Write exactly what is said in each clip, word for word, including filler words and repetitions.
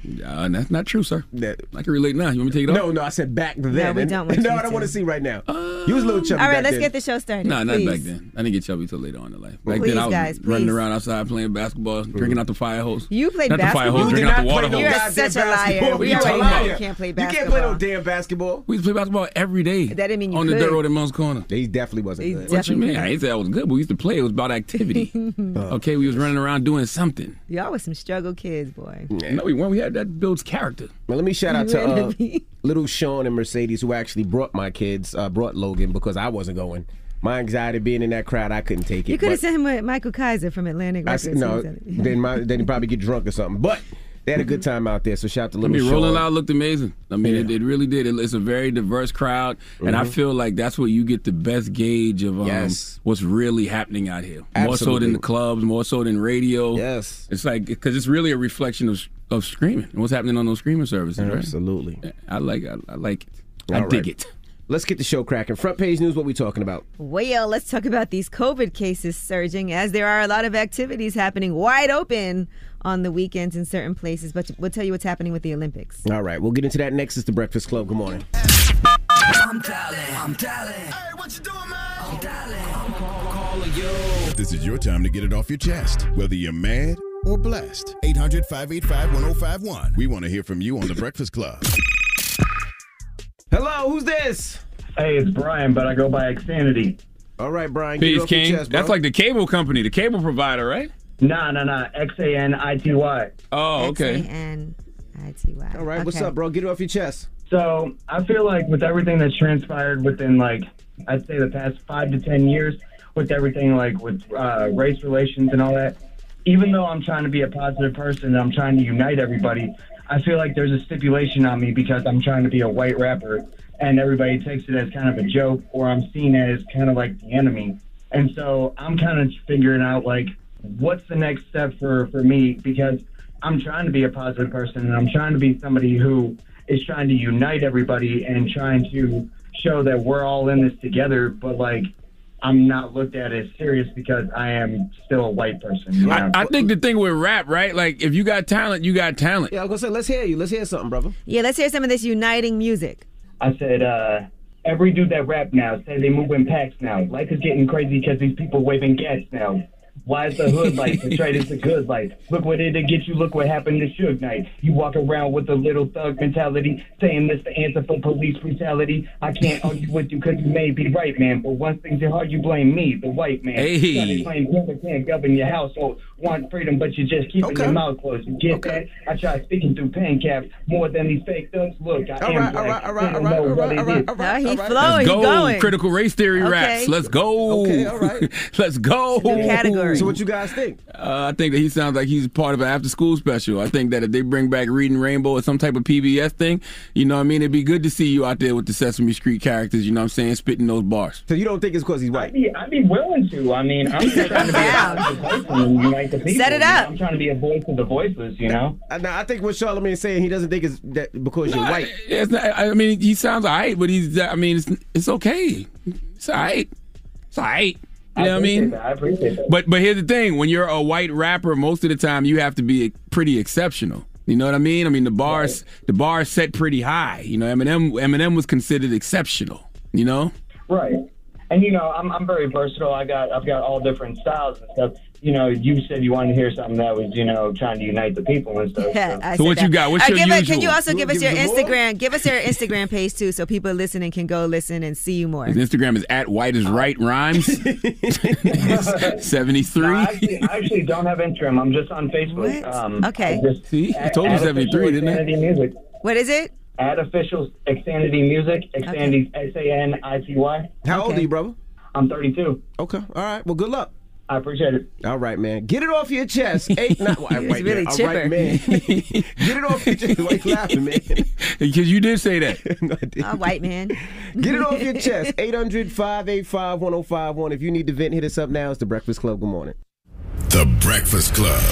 Uh, that's not true, sir. That, I can relate now. You want me to take it off? No, no, I said back then. No, we don't want No, you I don't to. want to see right now. Uh, you was a little chubby All right, back let's then. get the show started. No, nah, not please. back then. I didn't get chubby till later on in life. Back Please, then, I was guys, running please. around outside playing basketball, drinking out the fire hose. You played not basketball? the fire hose, You drinking did out the not water play hose. no You're such a liar. What We you already talking know about? you can't play You basketball. can't play no damn basketball. We used to play basketball every day. That didn't mean you on could. the dirt road in Mounts Corner. He definitely wasn't He good. What you mean? Definitely. I ain't say I was good, but we used to play. It was about activity. Okay, we was running around doing something. Y'all was some struggle kids, boy. Yeah. No, we weren't. We had that builds character. Well, let me shout out to You uh, enemy. little Sean and Mercedes, who actually brought my kids, uh, brought Logan because I wasn't going. My anxiety being in that crowd, I couldn't take it. You could have but sent him with Michael Kaiser from Atlantic I Records. said, no, He was at- then, my, then he'd probably get drunk or something. But they had a good time out there, so shout out to I little mean, Sean. Rolling Loud looked amazing. I mean, Yeah. it, it really did. It, it's a very diverse crowd, and I Mhm. feel like that's where you get the best gauge of um, Yes. what's really happening out here. More so Absolutely. than the clubs, more so than radio. Yes. It's like, because it's really a reflection of of streaming and what's happening on those streaming services, right? Absolutely. I like I, I like it. I All dig right. it. Let's get the show cracking. Front page news, what we talking about? Well, let's talk about these COVID cases surging as there are a lot of activities happening wide open on the weekends in certain places. But we'll tell you what's happening with the Olympics. All right, we'll get into that next. It's the Breakfast Club. Good morning. I'm dialing. I'm dialing. Hey, what you doing, man? I'm dialing. I'm calling you. This is your time to get it off your chest, whether you're mad or blessed. eight hundred, five eight five, one oh five one. We want to hear from you on The Breakfast Club. Hello, who's this? Hey, it's Brian, but I go by Xanity. All right, Brian. Get it Peace, off your King. chest, bro. That's like the cable company, the cable provider, right? Nah, nah, nah. X A N I T Y. Oh, okay. X A N I T Y. All right, what's Okay. up, bro? Get it off your chest. So I feel like with everything that's transpired within, like, I'd say the past five to ten years, with everything like with uh, race relations and all that, even though I'm trying to be a positive person and I'm trying to unite everybody, I feel like there's a stipulation on me because I'm trying to be a white rapper and everybody takes it as kind of a joke or I'm seen as kind of like the enemy. And so I'm kind of figuring out, like, what's the next step for, for me because I'm trying to be a positive person and I'm trying to be somebody who is trying to unite everybody and trying to show that we're all in this together, but, like, I'm not looked at as serious because I am still a white person. You know? I, I think the thing with rap, right? Like, if you got talent, you got talent. Yeah, I was gonna say, let's hear you. Let's hear something, brother. Yeah, let's hear some of this uniting music. I said, uh, every dude that rap now say they move in packs now. Life is getting crazy because these people waving gas now. Why is the hood light portrayed as the good light? Look what it'll get you, look what happened to Suge Knight. You walk around with a little thug mentality, saying this the answer for police brutality. I can't argue with you because you may be right, man. But once things are hard, you blame me, the white man. Hey. You gotta claim brother can't govern your household. Want freedom, but you just keeping Okay. your mouth closed. You get Okay. that? I try speaking through pen caps more than these fake thugs. Look, I All am right, black. all right, all right, They all don't right, know all what right, it all right, is. all No, right. he all right. flowing. Let's Oh, he's go. going. Critical race theory Okay. raps. Let's go. Okay, all right. Let's go. New category. So what you guys think? Uh, I think that he sounds like he's part of an after-school special. I think that if they bring back Reading Rainbow or some type of P B S thing, you know what I mean? It'd be good to see you out there with the Sesame Street characters, you know what I'm saying, spitting those bars. So you don't think it's because he's I'd white? be, I'd be willing to. I mean, I'm just trying to be a Down. positive person and unite the people. Set it you know? up. I'm trying to be a voice of the voiceless, you know? I, now, I think what Charlamagne is saying, he doesn't think it's that because you're No, white. It's not, I mean, he sounds all right, but he's, I mean, it's, it's okay. It's all right. It's all right. You know what I appreciate mean? that. I appreciate that. But but here's the thing: when you're a white rapper, most of the time you have to be pretty exceptional. You know what I mean? I mean the bars Right. the bars set pretty high. You know, Eminem Eminem was considered exceptional. You know, Right. And, you know, I'm I'm very versatile. I got I've got all different styles and stuff. You know, you said you wanted to hear something that was, you know, trying to unite the people and stuff. Yeah, so. I So said what that. you got? What's Uh, your give it- usual? Can you also You give wanna us your give us more? Instagram? Give us your Instagram page too, so people listening can go listen and see you more. his Instagram is at white is right rhymes seventy No, three. I, actually, I actually don't have Instagram. I'm just on Facebook. What? Um, Okay. I just See, I add- told you add seventy-three, official didn't I? Xanity Music. What is it? Add official Xanity Music. Xanity, S A N I T Y. How old Okay. are you, brother? I'm thirty-two. Okay, all right. Well, good luck. I appreciate it. All right, man. Get it off your chest. Eight, not white, He's white really man. All chipper. right, man. Get it off your chest. Why you laughing, man? Because you did say that. No, I didn't. A white man. Get it off your chest. eight hundred, five eight five, one oh five one. If you need to vent, hit us up now. It's The Breakfast Club. Good morning. The Breakfast Club.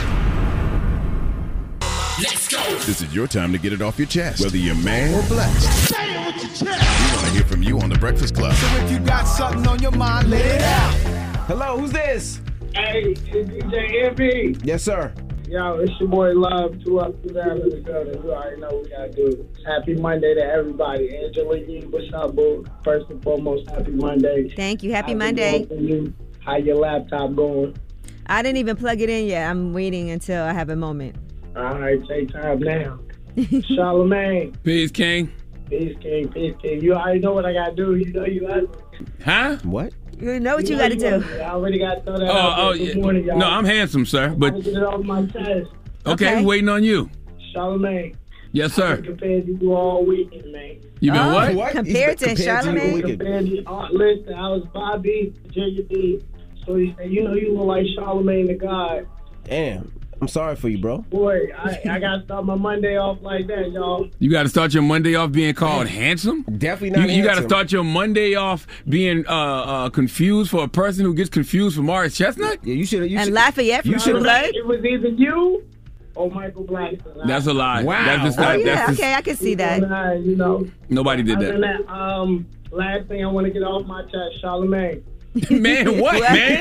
Let's go. This is your time to get it off your chest, whether you're mad or blessed. Say it with your chest. We want to hear from you on The Breakfast Club. So if you got something on your mind, let it out. Hello, who's this? Hey, it's D J M P. Yes, sir. Yo, it's your boy Love, two up, two down in the building. You already know what we gotta do. Happy Monday to everybody. Angela Yee, what's up, boo? First and foremost, happy Monday. Thank you. Happy How's it Monday. going for you? How your laptop going? I didn't even plug it in yet. I'm waiting until I have a moment. All right, take time now. Charlamagne. Peace, King. Peace, King. Peace, King. You already know what I gotta do. You know you got Huh? What? You know what you, know got to do. wanna- I already got to throw that Oh, out there. oh, Good yeah. morning, y'all. No, I'm handsome, sir. But I'm get it off my chest. okay, we waiting on you. Charlamagne. Yes, sir. I've been compared to you all weekend, man. You been Oh, what? what? Compared to Charlamagne? Compared to, uh, listen, I was Bobby, Virginia B. So he said, you know, you look like Charlamagne the God. Damn. I'm sorry for you, bro. Boy, I, I got to start my Monday off like that, y'all. You got to start your Monday off being called handsome? Definitely not You, you got to handsome. start your Monday off being uh, uh, confused for a person who gets confused for Morris Chestnut? Yeah, you should. And Lafayette from True Blood? It was either you or Michael Blackson. That's a lie. Wow. That's just Oh, not, yeah. that's just, Okay, I can see that. Uh, you know, nobody did other than that. that, um, last thing I want to get off my chest, Charlamagne. Man, what, man?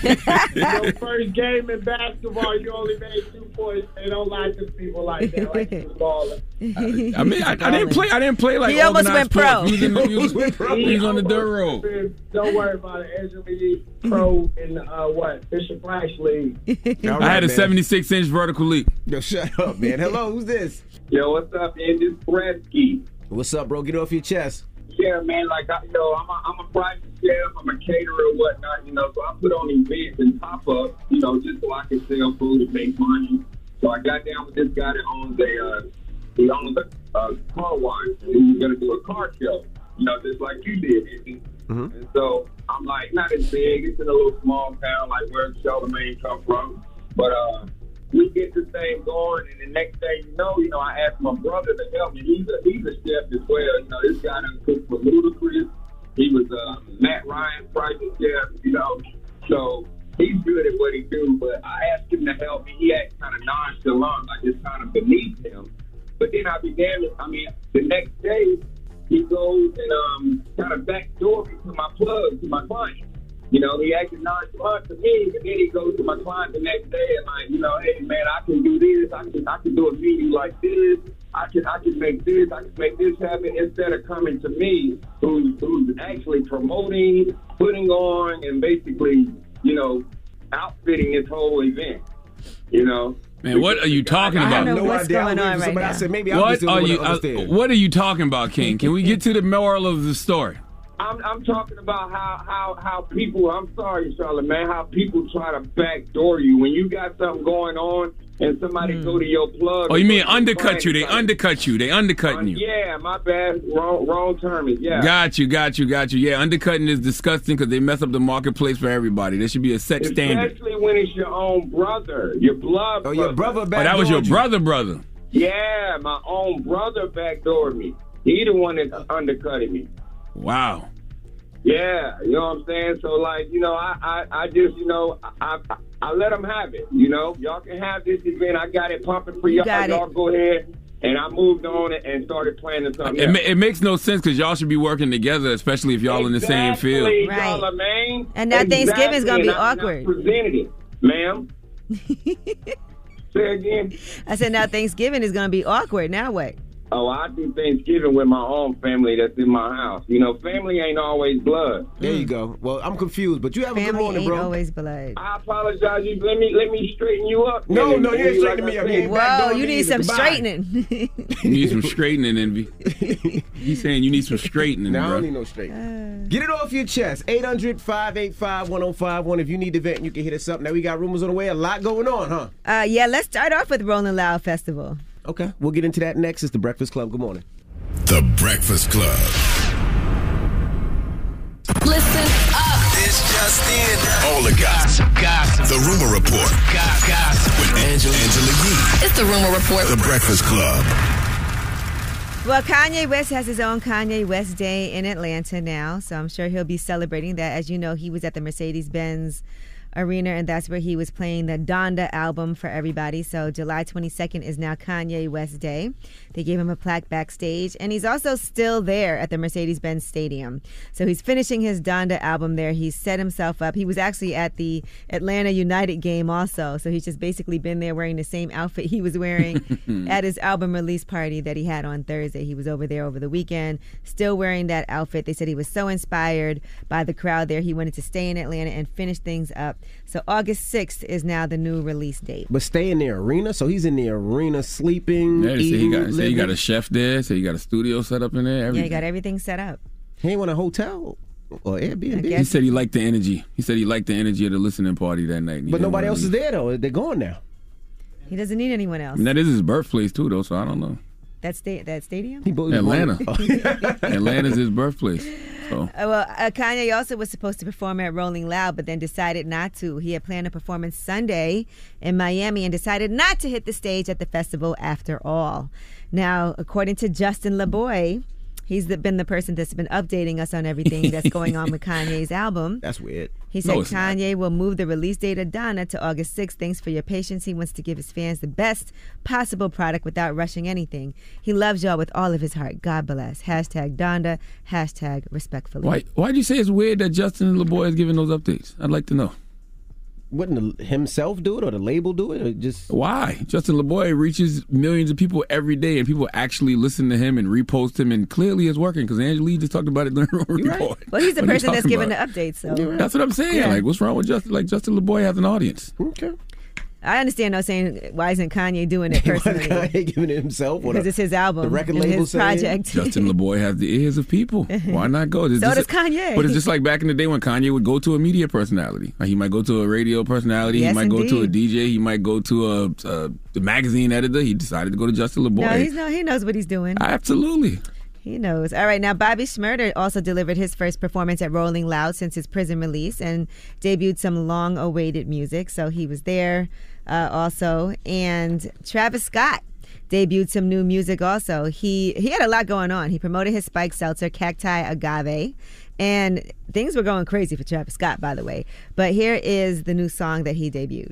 Your first game in basketball, you only made two points. They don't like to people like that, like you was balling. I mean, I, I didn't play. I didn't play like He almost organized went sports. pro. He was, in the, he was, he was on the dirt road. Don't worry about it. Angela Yee, pro in the, uh, what, Bishop Price League. All I had a man. seventy-six inch vertical leap. Yo, shut up, man. Hello, who's this? Yo, what's up, man? This is Gretzky. What's up, bro? Get off your chest. Yeah, man, like, I, you know, I'm a, I'm a private chef, I'm a caterer and whatnot, you know, so I put on events and pop-ups, you know, just so I can sell food and make money. So I got down with this guy that owns a, uh, he owns a uh, car wash, and he was going to do a car show, you know, just like you did. Mm-hmm. And so I'm like, not as big, it's in a little small town, like where Charlamagne come from, but, uh, we get this thing going, and the next thing you know, you know, I asked my brother to help me. He's a he's a chef as well. You know, this guy done cooked for Ludacris. He was uh, Matt Ryan's private chef. You know, so he's good at what he do. But I asked him to help me. He acted kind of nonchalant, like it's kind of beneath him. But then I began to. I mean, the next day he goes and um kind of backdoor me to my plug to my client. You know, he acted nonchalant to me, and then he goes to my client the next day and like, you know, hey man, I can do this, I can I can do a menu like this, I can I can make this, I can make this happen, instead of coming to me, who's who's actually promoting, putting on, and basically, you know, outfitting this whole event. You know. Man, what are you talking I about? don't know No what's idea. going I on was- right but I now. said maybe I'm What just the are one you? to Uh, understand. what are you talking about, King? Can we get to the moral of the story? I'm, I'm talking about how, how, how people, I'm sorry, Charlamagne, how people try to backdoor you. When you got something going on and somebody go to your plug. Oh, you mean go to undercut client you? They site. undercut you. They undercutting you. Yeah, my bad. Wrong, wrong term. Yeah. Got you, got you, got you. Yeah, undercutting is disgusting because they mess up the marketplace for everybody. There should be a set standard. Especially when it's your own brother, your blood Oh, brother. your brother Oh, that was your backdoored you. brother, brother. Yeah, my own brother backdoored me. He the one that undercutted me. Wow. Yeah, you know what I'm saying? So, like, you know, I, I, I just, you know, I, I, I let them have it, you know? Y'all can have this event. I got it pumping for y'all. got it. Y'all go ahead. And I moved on it and started planning something It, else. ma- it makes no sense because y'all should be working together, especially if y'all in the same field. Exactly, Right. Charlamagne. And now Thanksgiving's gonna be And I- and I awkward. presented it, ma'am. Say again. I said now Thanksgiving is going to be awkward. Now what? Oh, I do Thanksgiving with my own family that's in my house. You know, family ain't always blood. There you go. Well, I'm confused, but you have a good Family morning, ain't bro. always blood. I apologize. You let me let me straighten you up. No, then. no, you ain't Like straightening I me up. said, You ain't Whoa, backdooring you me need either. some Goodbye. straightening. You need some straightening, Envy. He's saying you need some straightening, Now I bro. don't need no straight. Get it off your chest. eight hundred, five eight five, one oh five one. If you need the vent, you can hit us up. Now we got rumors on the way. A lot going on, huh? Uh, yeah, let's start off with Rolling Loud Festival. Okay, we'll get into that next. It's the Breakfast Club. Good morning. The Breakfast Club. Listen up. It's just in. All the gossip. Gossip. The Rumor Report. Gossip. With Angela, Angela Yee. It's the Rumor Report. The Breakfast Club. Well, Kanye West has his own Kanye West Day in Atlanta now, so I'm sure he'll be celebrating that. As you know, he was at the Mercedes-Benz Arena, and that's where he was playing the Donda album for everybody. So July twenty-second is now Kanye West Day. They gave him a plaque backstage, and he's also still there at the Mercedes-Benz Stadium. So he's finishing his Donda album there. He's set himself up. He was actually at the Atlanta United game also, so he's just basically been there wearing the same outfit he was wearing at his album release party that he had on Thursday. He was over there over the weekend, still wearing that outfit. They said he was so inspired by the crowd there, he wanted to stay in Atlanta and finish things up. So August sixth is now the new release date. But stay in the arena? So he's in the arena sleeping, Yeah, they say eating, he got, say living? he got a chef there. Say he got a studio set up in there. Yeah, Everything. he got everything set up. He ain't want a hotel or Airbnb. He said he liked the energy. He said he liked the energy of the listening party that night. But nobody else is there, though. They're gone now. He doesn't need anyone else. I mean, that is his birthplace, too, though, so I don't know. That sta- that stadium? Atlanta. Atlanta's his birthplace. So. Uh, well, uh, Kanye also was supposed to perform at Rolling Loud, but then decided not to. He had planned a performance Sunday in Miami and decided not to hit the stage at the festival after all. Now, according to Justin LeBoy, he's the, been the person that's been updating us on everything that's going on with Kanye's album. That's weird. He said No, it's not. Kanye will move the release date of Donna to August sixth. Thanks for your patience. He wants to give his fans the best possible product without rushing anything. He loves y'all with all of his heart. God bless. Hashtag Donda. Hashtag respectfully. Why Why'd you say it's weird that Justin LeBoy is giving those updates? I'd like to know. Wouldn't the, himself do it or the label do it? Or just Why? Justin LeBoy reaches millions of people every day, and people actually listen to him and repost him, and clearly it's working because Angela Lee just talked about it during the report. Well, he's the What are you person that's talking giving about? the updates. So That's what I'm saying. Yeah. Like, what's wrong with Justin? Like, Justin LeBoy has an audience. Okay. I understand though saying why isn't Kanye doing it personally? Kanye giving it himself? Or Because the- it's his album. The record and label his saying? project. Justin LeBoy has the ears of people. Why not go? It's So just- does Kanye. But it's just like back in the day when Kanye would go to a media personality. Like he might go to a radio personality. Yes, he might go to a indeed. D J. He might go to a, a, a magazine editor. He decided to go to Justin LeBoy. No, he's no, he knows what he's doing. Absolutely. He knows. All right, now Bobby Shmurda also delivered his first performance at Rolling Loud since his prison release and debuted some long-awaited music. So he was there uh, also. And Travis Scott debuted some new music also. He he had a lot going on. He promoted his Spike Seltzer, Cacti Agave, and things were going crazy for Travis Scott, by the way. But here is the new song that he debuted.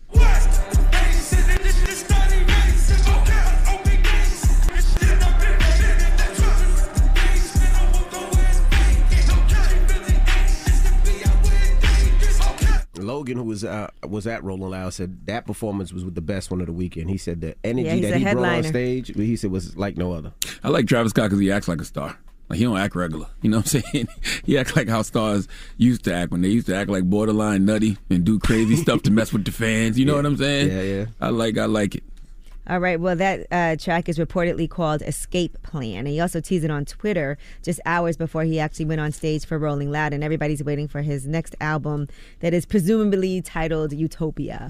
Logan, who was uh, was at Rolling Loud, said that performance was the best one of the weekend. He said the energy Yeah, he's that a he brought on headliner. stage, he said was like no other. I like Travis Scott because he acts like a star. Like he don't act regular. You know what I'm saying? He acts like how stars used to act when they used to act like borderline nutty and do crazy stuff to mess with the fans. You know Yeah. what I'm saying? Yeah, yeah. I like I like it. All right, well, that uh, track is reportedly called Escape Plan. And he also teased it on Twitter just hours before he actually went on stage for Rolling Loud. And everybody's waiting for his next album that is presumably titled Utopia.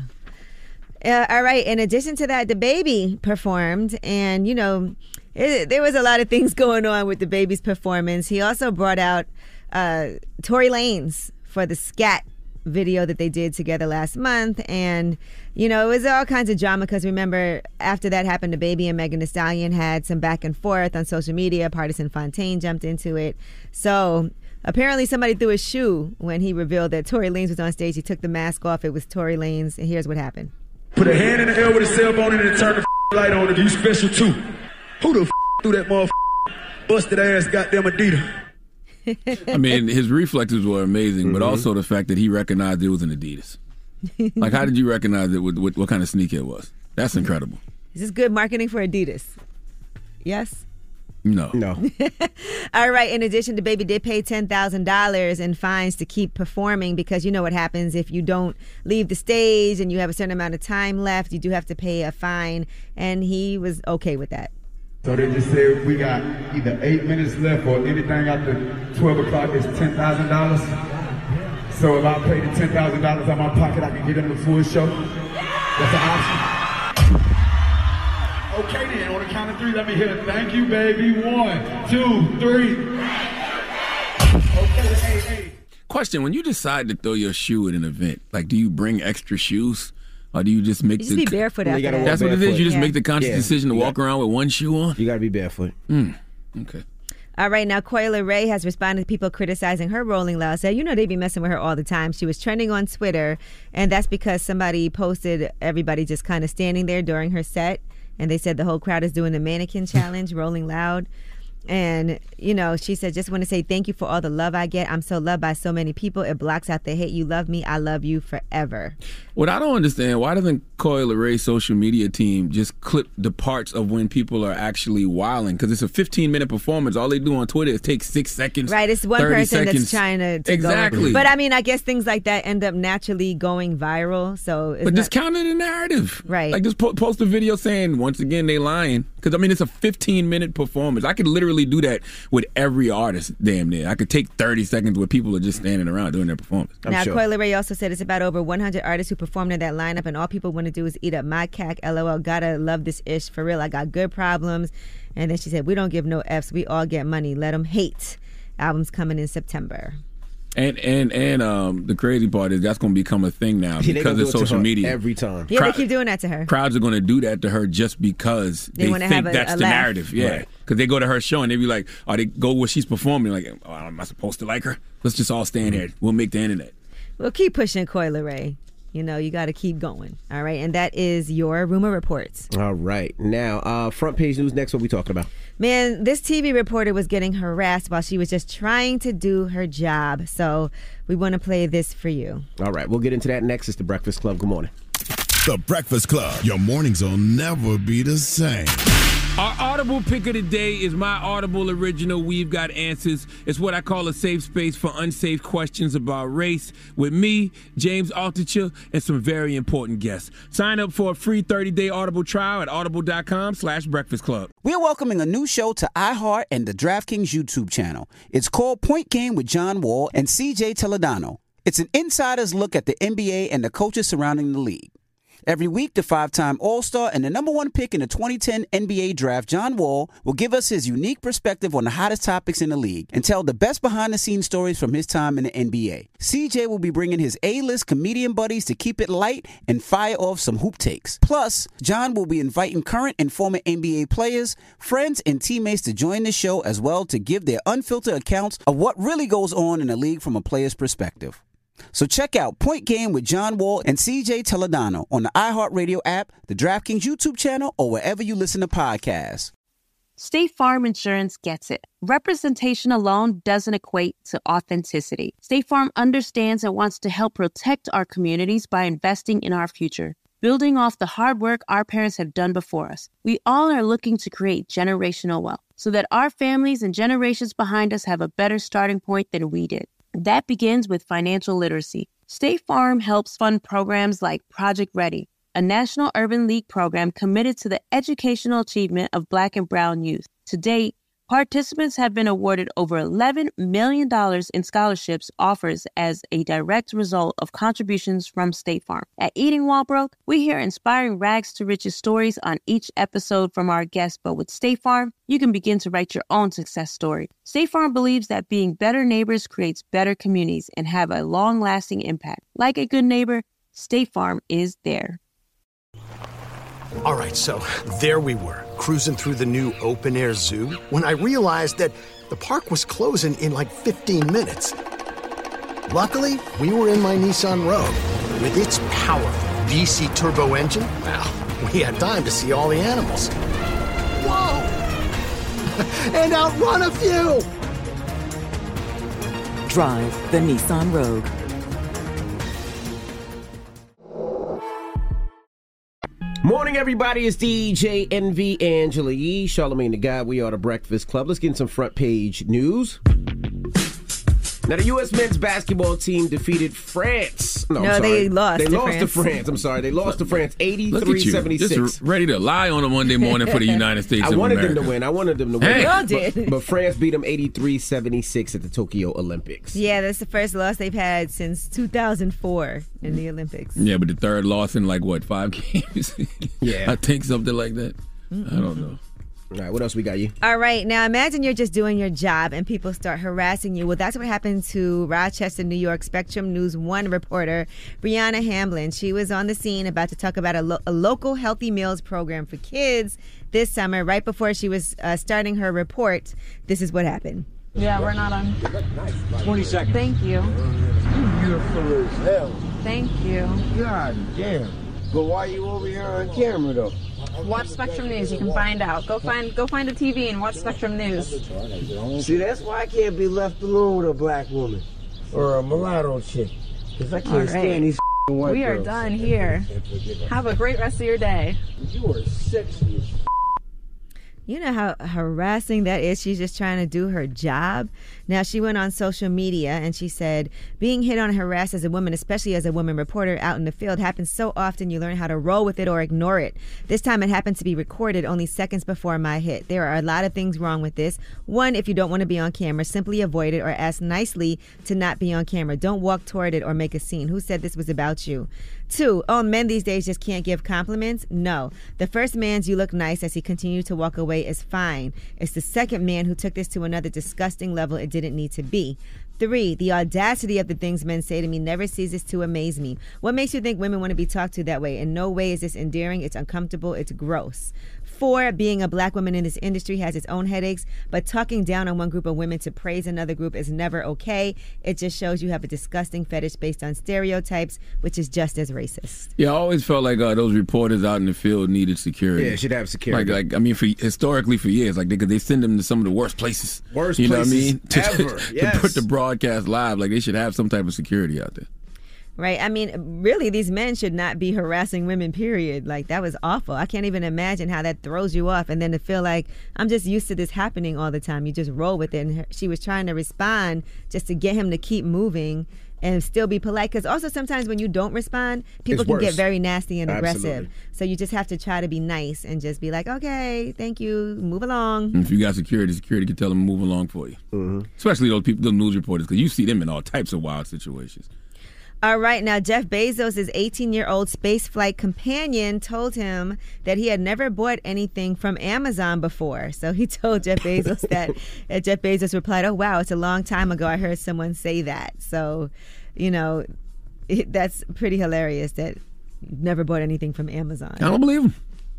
Uh, all right, in addition to that, DaBaby performed. And, you know, it, there was a lot of things going on with DaBaby's performance. He also brought out uh, Tory Lanez for the Scat video that they did together last month. And, you know, it was all kinds of drama because remember, after that happened, DaBaby and Megan Thee Stallion had some back and forth on social media. Partisan Fontaine jumped into it. So apparently somebody threw a shoe when he revealed that Tory Lanez was on stage. He took the mask off. It was Tory Lanez. And here's what happened. Put a hand in the air with a cell phone and then turn the f- light on if you special too. Who the f- threw that motherfucker? Busted ass goddamn Adidas. I mean, his reflexes were amazing, Mm-hmm. but also the fact that he recognized it was an Adidas. Like, how did you recognize it? What, what, what kind of sneaker it was? That's incredible. Is this good marketing for Adidas? Yes? No. No. All right. In addition, DaBaby did pay ten thousand dollars in fines to keep performing because you know what happens if you don't leave the stage and you have a certain amount of time left. You do have to pay a fine, and he was okay with that. So they just said we got either eight minutes left or anything after twelve o'clock is ten thousand dollars. So if I pay the ten thousand dollars out of my pocket, I can get them the full show. That's an option. Okay then, on the count of three, let me hear it. Thank you, baby. One, two, three. Okay, hey, hey. Question, when you decide to throw your shoe at an event, like, do you bring extra shoes? Or do you just make You the... just be barefoot after that. That's what it is? You just Yeah. make the conscious Yeah. decision to You walk got- around with one shoe on? You got to be barefoot. Mm. Okay. All right, now Coyle Ray has responded to people criticizing her Rolling Loud. Said, you know, they be messing with her all the time. She was trending on Twitter, and that's because somebody posted everybody just kind of standing there during her set, and they said the whole crowd is doing the mannequin challenge, Rolling Loud. And, you know, she said, just want to say thank you for all the love I get. I'm so loved by so many people. It blocks out the hate. You love me. I love you forever. What I don't understand, why doesn't Coyle Ray's social media team just clip the parts of when people are actually wilding? Because it's a fifteen-minute performance. All they do on Twitter is take six seconds, Right, it's one thirty person seconds. that's trying to, to Exactly. go. But, I mean, I guess things like that end up naturally going viral. So it's But not, just counter the narrative. Right. Like, just po- post a video saying, once again, they lying. Because, I mean, it's a fifteen-minute performance. I could literally do that with every artist, damn near. I could take thirty seconds where people are just standing around doing their performance. now, Coyle Ray also said it's about over one hundred artists who performed in that lineup, and all people want to do is eat up my cack. LOL, gotta love this ish. For real, I got good problems. And then she said, we don't give no Fs. We all get money. Let them hate. Album's coming in September. And and and um, the crazy part is that's going to become a thing now Yeah, they because gonna of do it to social her media. every time. Yeah, Crowd- they keep doing that to her. Crowds are going to do that to her just because They they, wanna think have a- that's a the laugh. narrative. Yeah, Right. because they go to her show and they be like, "Oh, they go where she's performing." Like, oh, am I supposed to like her? Let's just all stand here. We'll make the internet. Well, keep pushing, Coyle Ray. You know, you got to keep going. All right. And that is your rumor reports. All right. Now, uh, front page news next. What we talking about? Man, this T V reporter was getting harassed while she was just trying to do her job. So we want to play this for you. All right. We'll get into that next. It's The Breakfast Club. Good morning. The Breakfast Club. Your mornings will never be the same. Our Audible pick of the day is my Audible original, We've Got Answers. It's what I call a safe space for unsafe questions about race with me, James Altucher, and some very important guests. Sign up for a free thirty-day Audible trial at audible.com slash breakfast club. We're welcoming a new show to iHeart and the DraftKings YouTube channel. It's called Point Game with John Wall and C J Toledano. It's an insider's look at the N B A and the coaches surrounding the league. Every week, the five-time All-Star and the number one pick in the twenty ten N B A draft, John Wall, will give us his unique perspective on the hottest topics in the league and tell the best behind-the-scenes stories from his time in the N B A. C J will be bringing his A-list comedian buddies to keep it light and fire off some hoop takes. Plus, John will be inviting current and former N B A players, friends, and teammates to join the show as well to give their unfiltered accounts of what really goes on in the league from a player's perspective. So check out Point Game with John Wall and C J Toledano on the iHeartRadio app, the DraftKings YouTube channel, or wherever you listen to podcasts. State Farm Insurance gets it. Representation alone doesn't equate to authenticity. State Farm understands and wants to help protect our communities by investing in our future, building off the hard work our parents have done before us. We all are looking to create generational wealth so that our families and generations behind us have a better starting point than we did. That begins with financial literacy. State Farm helps fund programs like Project Ready, a National Urban League program committed to the educational achievement of Black and Brown youth. To date, participants have been awarded over eleven million dollars in scholarships offers as a direct result of contributions from State Farm. At Eating Walbrook, we hear inspiring rags to riches stories on each episode from our guests, but with State Farm, you can begin to write your own success story. State Farm believes that being better neighbors creates better communities and have a long-lasting impact. Like a good neighbor, State Farm is there. All right, so there we were, cruising through the new open-air zoo, when I realized that the park was closing in like fifteen minutes. Luckily, we were in my Nissan Rogue. With its powerful V C turbo engine, well, we had time to see all the animals. Whoa! And outrun a few! Drive the Nissan Rogue. Morning, everybody. It's D J N V Angela Yee, Charlamagne the God. We are the Breakfast Club. Let's get in some front page news. Now, the U S men's basketball team defeated France. No, No, I'm sorry. they lost They to lost France. to France. I'm sorry. They lost to France Look at eighty-three you, seventy-six. just ready to lie on a Monday morning for the United States I of wanted America. them to win. I wanted them to win. Hey. We all But, did. but France beat them eighty-three seventy-six at the Tokyo Olympics. Yeah, that's the first loss they've had since two thousand four in the Olympics. Yeah, but the third loss in like what, five games? Yeah. I think something like that. I don't know. All right, what else we got, you? All right, now imagine you're just doing your job and people start harassing you. Well, that's what happened to Rochester, New York Spectrum News one reporter, Brianna Hamblin. She was on the scene about to talk about a, lo- a local healthy meals program for kids this summer. Right before she was uh, starting her report, this is what happened. Yeah, we're not on. twenty seconds. Thank you. Beautiful as hell. Thank you. God damn. But why you over here on camera, though? Watch Spectrum News. You can find out. Go find go find a T V and watch Spectrum News. See, that's why I can't be left alone with a black woman or a mulatto chick. Because I can't All right. stand these white We are girls. done here. Have a great rest of your day. You are sexy as You know how harassing that is? She's just trying to do her job. Now, she went on social media and she said, being hit on and harassed as a woman, especially as a woman reporter out in the field, happens so often you learn how to roll with it or ignore it. This time it happened to be recorded only seconds before my hit. There are a lot of things wrong with this. One, if you don't want to be on camera, simply avoid it or ask nicely to not be on camera. Don't walk toward it or make a scene. Who said this was about you? Two, oh, men these days just can't give compliments? No. The first man's you look nice as he continued to walk away is fine. It's the second man who took this to another disgusting level it didn't need to be. Three, the audacity of the things men say to me never ceases to amaze me. What makes you think women want to be talked to that way? In no way is this endearing. It's uncomfortable. It's gross. Four, being a black woman in this industry has its own headaches, but talking down on one group of women to praise another group is never okay. It just shows you have a disgusting fetish based on stereotypes, which is just as racist. Yeah, I always felt like uh, those reporters out in the field needed security. Yeah, should have security. Like, like I mean, for historically for years, like because they, they send them to some of the worst places. Worst you know places what I mean? ever. To, Yes. to put the broadcast live, like they should have some type of security out there. Right. I mean, really, these men should not be harassing women, period. Like, that was awful. I can't even imagine how that throws you off. And then to feel like, I'm just used to this happening all the time. You just roll with it. And her, she was trying to respond just to get him to keep moving and still be polite. Because also sometimes when you don't respond, people It's can get worse. very nasty and aggressive. Absolutely. So you just have to try to be nice and just be like, okay, thank you, move along. And if you got security, security can tell them to move along for you. Mm-hmm. Especially those people, those news reporters, because you see them in all types of wild situations. All right, now Jeff Bezos' eighteen-year-old spaceflight companion told him that he had never bought anything from Amazon before. So he told Jeff Bezos that, and Jeff Bezos replied, oh, wow, it's a long time ago I heard someone say that. So, you know, it, that's pretty hilarious that you've never bought anything from Amazon. I don't believe him.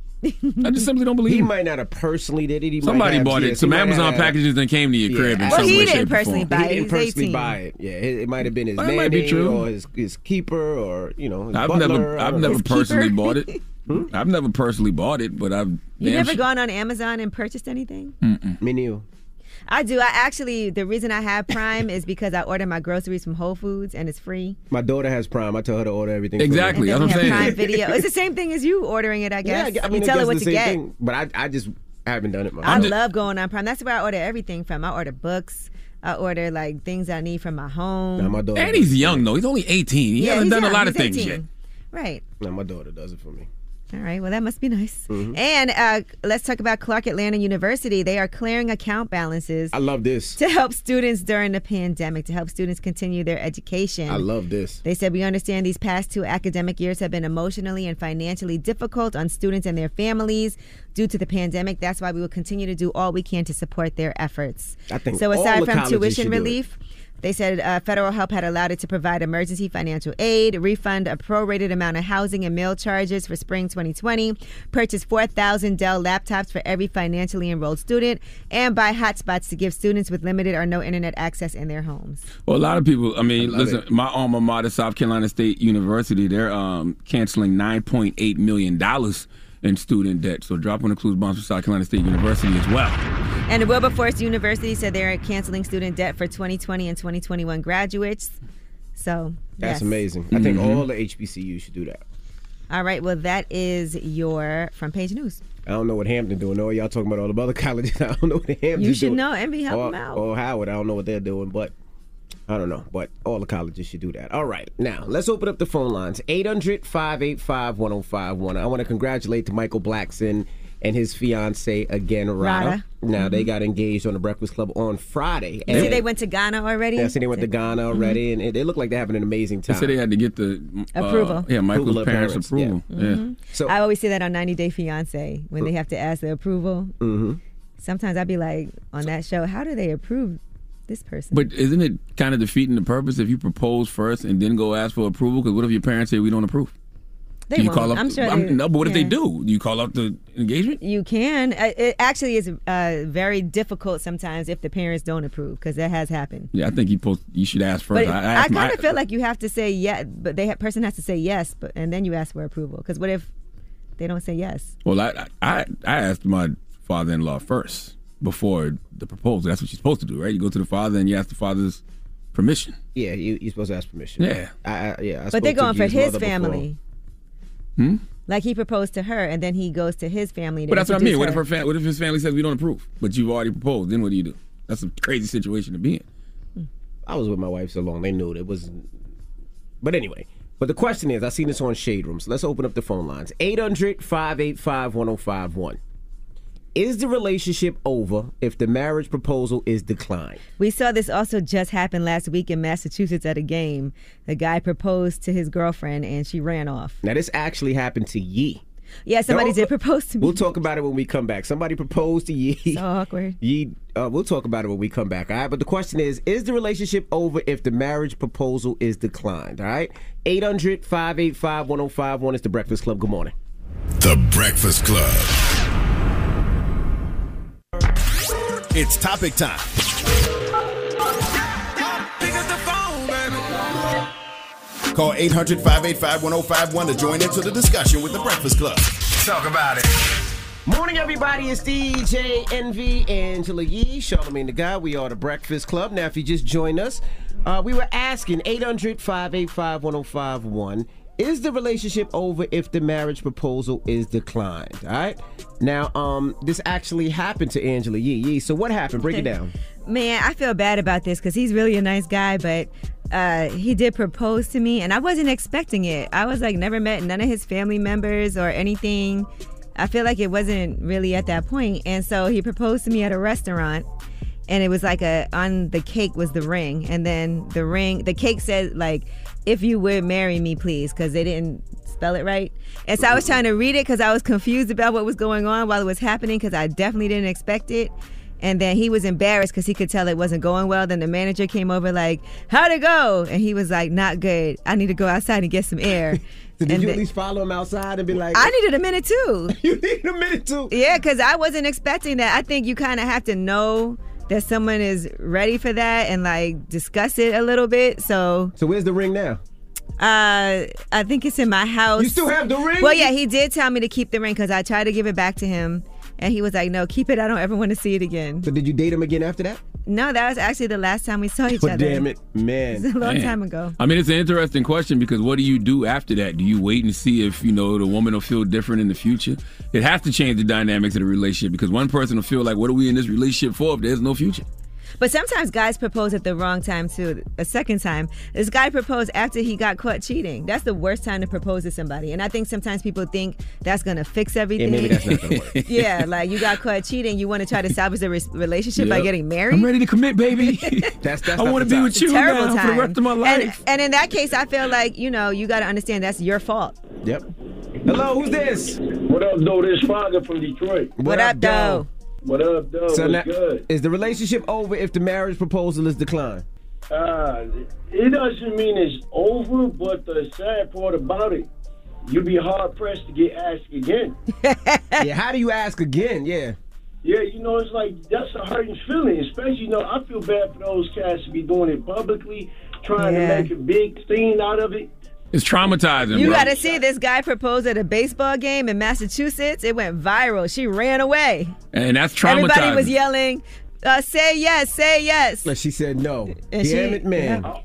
I just simply don't believe He him. might not have personally did it. He Somebody might have, bought it. yes, Some he might Amazon have. packages that came to your Yeah, crib in Well, some he way, didn't shape, or personally form. buy He it. didn't He's personally eighteen. buy it. Yeah, it, it might have been his Well, that might be nanny true. or his, his keeper or you know. His I've butler, never, I I've don't never know. personally keeper. bought it. I've never personally bought it, but I've. You damn never sure- gone on Amazon and purchased anything? Mm-mm. Me neither. I do. I actually, the reason I have Prime is because I order my groceries from Whole Foods and it's free. My daughter has Prime. I tell her to order everything. for me. Exactly. And then That's we what I'm have saying. Prime Video. It's the same thing as you ordering it, I guess. Yeah, I mean, you it tell her does what the to same get. thing, but I, I just haven't done it I myself. love going on Prime. That's where I order everything from. I order books. I order like things I need from my home. Now my daughter. And he's young though. He's only eighteen. He Yeah, hasn't he's done a young. lot of He's things eighteen. yet. Right. Now my daughter does it for me. All right. Well, that must be nice. Mhm. And uh, let's talk about Clark Atlanta University. They are clearing account balances I love this. to help students during the pandemic, to help students continue their education. I love this. They said, we understand these past two academic years have been emotionally and financially difficult on students and their families due to the pandemic. That's why we will continue to do all we can to support their efforts. I think So all aside the from colleges should tuition do it. relief, they said uh, federal help had allowed it to provide emergency financial aid, refund a prorated amount of housing and meal charges for spring twenty twenty, purchase four thousand Dell laptops for every financially enrolled student, and buy hotspots to give students with limited or no internet access in their homes. Well, a lot of people. I mean, I love listen. it. My alma mater, South Carolina State University, they're um, canceling nine point eight million dollars in student debt. So dropping the clues bombs for South Carolina State University as well. And the Wilberforce University said they're canceling student debt for twenty twenty and twenty twenty-one graduates. So That's yes. amazing. I think Mhm. all the H B C Us should do that. All right. Well, that is your front page news. I don't know what Hampton doing. No, y'all talking about all the other colleges. I don't know what Hampton You should doing. know. Envy, help or, them out. Or Howard. I don't know what they're doing, but I don't know. But all the colleges should do that. All right. Now, let's open up the phone lines. eight hundred, five eight five, one oh five one. I want to congratulate Michael Blackson and his fiance again, Rada. Rada. Now, they got engaged on the Breakfast Club on Friday. You see, they went to Ghana already. Yeah, see, they went to Ghana already, and they look like they're having an amazing They time. said they had to get the uh, Approval. Yeah, Michael's Approval of parents' parents, approval. yeah. Yeah. Mhm. So- I always say that on ninety Day Fiance when they have to ask the approval. Mm-hmm. sometimes I'd be like on that show, how do they approve this person? But isn't it kind of defeating the purpose if you propose first and then go ask for approval? Because what if your parents say we don't approve? They Do you won't. call up? I'm sure. I'm, they, no, but what if they yeah. do? Do you call up the engagement? You can. Uh, It actually is uh, very difficult sometimes if the parents don't approve, because that has happened. Yeah, I think you post, you should ask first. But I, I, I, asked my- kind of feel like you have to say yes, but the person has to say yes, but and then you ask for approval. Because what if they don't say yes? Well, I, I I asked my father-in-law first before the proposal. That's what you're supposed to do, right? You go to the father and you ask the father's permission. Yeah, you, you're supposed to ask permission. Yeah. I, I, yeah. I But spoke they're to going for G's his mother family. Before. Hmm? Like he proposed to her, and then he goes to his family. To But that's what I mean. introduce What if her. her fam- What if his family says we don't approve, but you've already proposed? Then what do you do? That's a crazy situation to be in. I was with my wife so long, they knew it was. But anyway, but the question is, I seen this on Shade Room, so let's open up the phone lines. eight hundred, five eight five, one oh five one. Is the relationship over if the marriage proposal is declined? We saw this also just happen last week in Massachusetts at a game. The guy proposed to his girlfriend and she ran off. Now, this actually happened to Yee. Yeah, somebody Don't- did propose to me. We'll talk about it when we come back. Somebody proposed to Yee. So awkward. Yee, uh, we'll talk about it when we come back, all right? But the question is, is the relationship over if the marriage proposal is declined, all right? eight hundred, five eight five, one oh five one is The Breakfast Club. Good morning. The Breakfast Club. It's topic time. Call eight hundred, five eight five, one oh five one to join into the discussion with The Breakfast Club. Talk about it. Morning, everybody. It's D J Envy, Angela Yee, Charlamagne the Guy. We are The Breakfast Club. Now, if you just joined us, uh, we were asking eight hundred, five eight five, one oh five one, is the relationship over if the marriage proposal is declined? All right. Now, um, this actually happened to Angela Yee. Yee, so what happened? Break it down. Man, I feel bad about this because he's really a nice guy, but uh, he did propose to me, and I wasn't expecting it. I was like, never met none of his family members or anything. I feel like it wasn't really at that point. And so he proposed to me at a restaurant, and it was like a, on the cake was the ring, and then the ring, the cake said like, if you would marry me, please, because they didn't spell it right. And so I was trying to read it because I was confused about what was going on while it was happening because I definitely didn't expect it. And then he was embarrassed because he could tell it wasn't going well. Then the manager came over like, how'd it go? And he was like, not good. I need to go outside and get some air. So did And you the- at least follow him outside and be like, I needed a minute too. You needed a minute too? Yeah, because I wasn't expecting that. I think you kind of have to know that someone is ready for that and like discuss it a little bit. So, so where's the ring now? Uh, I think it's in my house. You still have the ring? Well, yeah, he did tell me to keep the ring because I tried to give it back to him, and he was like, "No, keep it. I don't ever want to see it again." So did you date him again after that? No, that was actually the last time we saw each Oh, other. damn it, man. It was a long Man. time ago. I mean, it's an interesting question because what do you do after that? Do you wait and see if, you know, the woman will feel different in the future? It has to change the dynamics of the relationship because one person will feel like, what are we in this relationship for if there's no future? But sometimes guys propose at the wrong time too. A second time, this guy proposed after he got caught cheating. That's the worst time to propose to somebody. And I think sometimes people think that's gonna fix everything. Yeah, maybe that's not gonna work. Yeah, like you got caught cheating, you want to try to salvage the re- relationship by Yep. getting married. I'm ready to commit, baby. That's that's. I not want to the be time. with you Terrible now time for the rest of my life. And, and in that case, I feel like you know you got to understand that's your fault. Yep. Hello, who's this? What up, though? This Father from Detroit. What, up, though? What up, though? So What's now, good? is the relationship over if the marriage proposal is declined? Uh, it doesn't mean it's over, but the sad part about it, you'd be hard pressed to get asked again. Yeah, how do you ask again? Yeah. Yeah, you know, it's like that's a hurting feeling, especially, you know, I feel bad for those cats to be doing it publicly, trying Yeah. to make a big scene out of it. It's traumatizing, You bro. got to see this guy proposed at a baseball game in Massachusetts. It went viral. She ran away. And that's traumatizing. Everybody was yelling, uh, "Say yes, say yes." But she said no. And Damn she- it, man. yeah.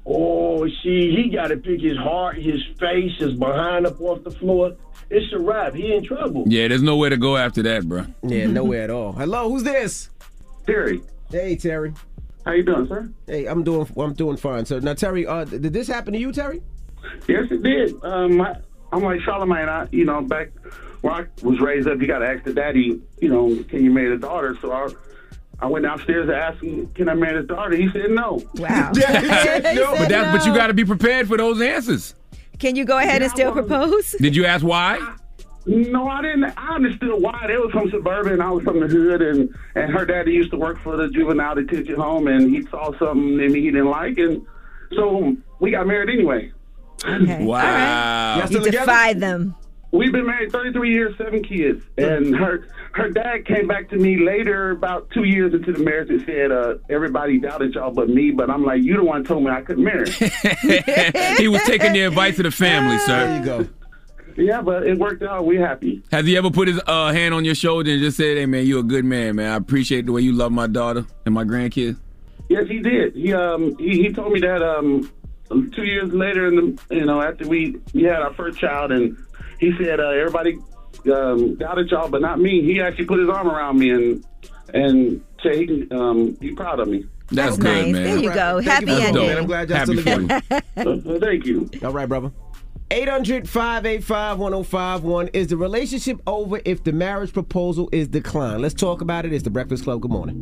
Oh, see, he got to pick his heart, his face, his behind up off the floor. It's a wrap. He in trouble. Yeah, there's nowhere to go after that, bro. Yeah, nowhere at all. Hello, who's this? Terry. Hey, Terry. How you doing, sir? Hey, I'm doing I'm doing fine. So now, Terry, uh, did this happen to you, Terry? Yes, it did. Um, I, I'm like Charlamagne. I, you know, back when I was raised up, you got to ask the daddy, you know, can you marry the daughter? So I, I went downstairs to ask him, can I marry his daughter? He said no. Wow. He said no. But that's but you got to be prepared for those answers. Can you go ahead and still propose? Did you ask why? No, I didn't. I understood why. They was from suburban, I was from the hood, and, and her daddy used to work for the juvenile detention home, and he saw something in me he didn't like, and so we got married anyway. Okay. Wow. All right. You defied them. We've been married thirty-three years, seven kids, and her her dad came back to me later, about two years into the marriage, and said, uh, everybody doubted y'all but me, but I'm like, you the one told me I couldn't marry. He was taking the advice of the family, sir. There you go. Yeah, but it worked out. We're happy. Has he ever put his uh, hand on your shoulder and just said, hey, man, you're a good man, man. I appreciate the way you love my daughter and my grandkids? Yes, he did. He um he, he told me that um two years later, in the you know after we we had our first child, and he said uh, everybody um, doubted y'all, but not me. He actually put his arm around me and and said he can um, be proud of me. That's, That's good, nice. man. There you go. Thank Happy you for ending. the man. I'm glad y'all Happy still for together. Uh, thank you. All right, brother. eight hundred, five eight five, one oh five one. Is the relationship over if the marriage proposal is declined? Let's talk about it. It's the Breakfast Club. Good morning.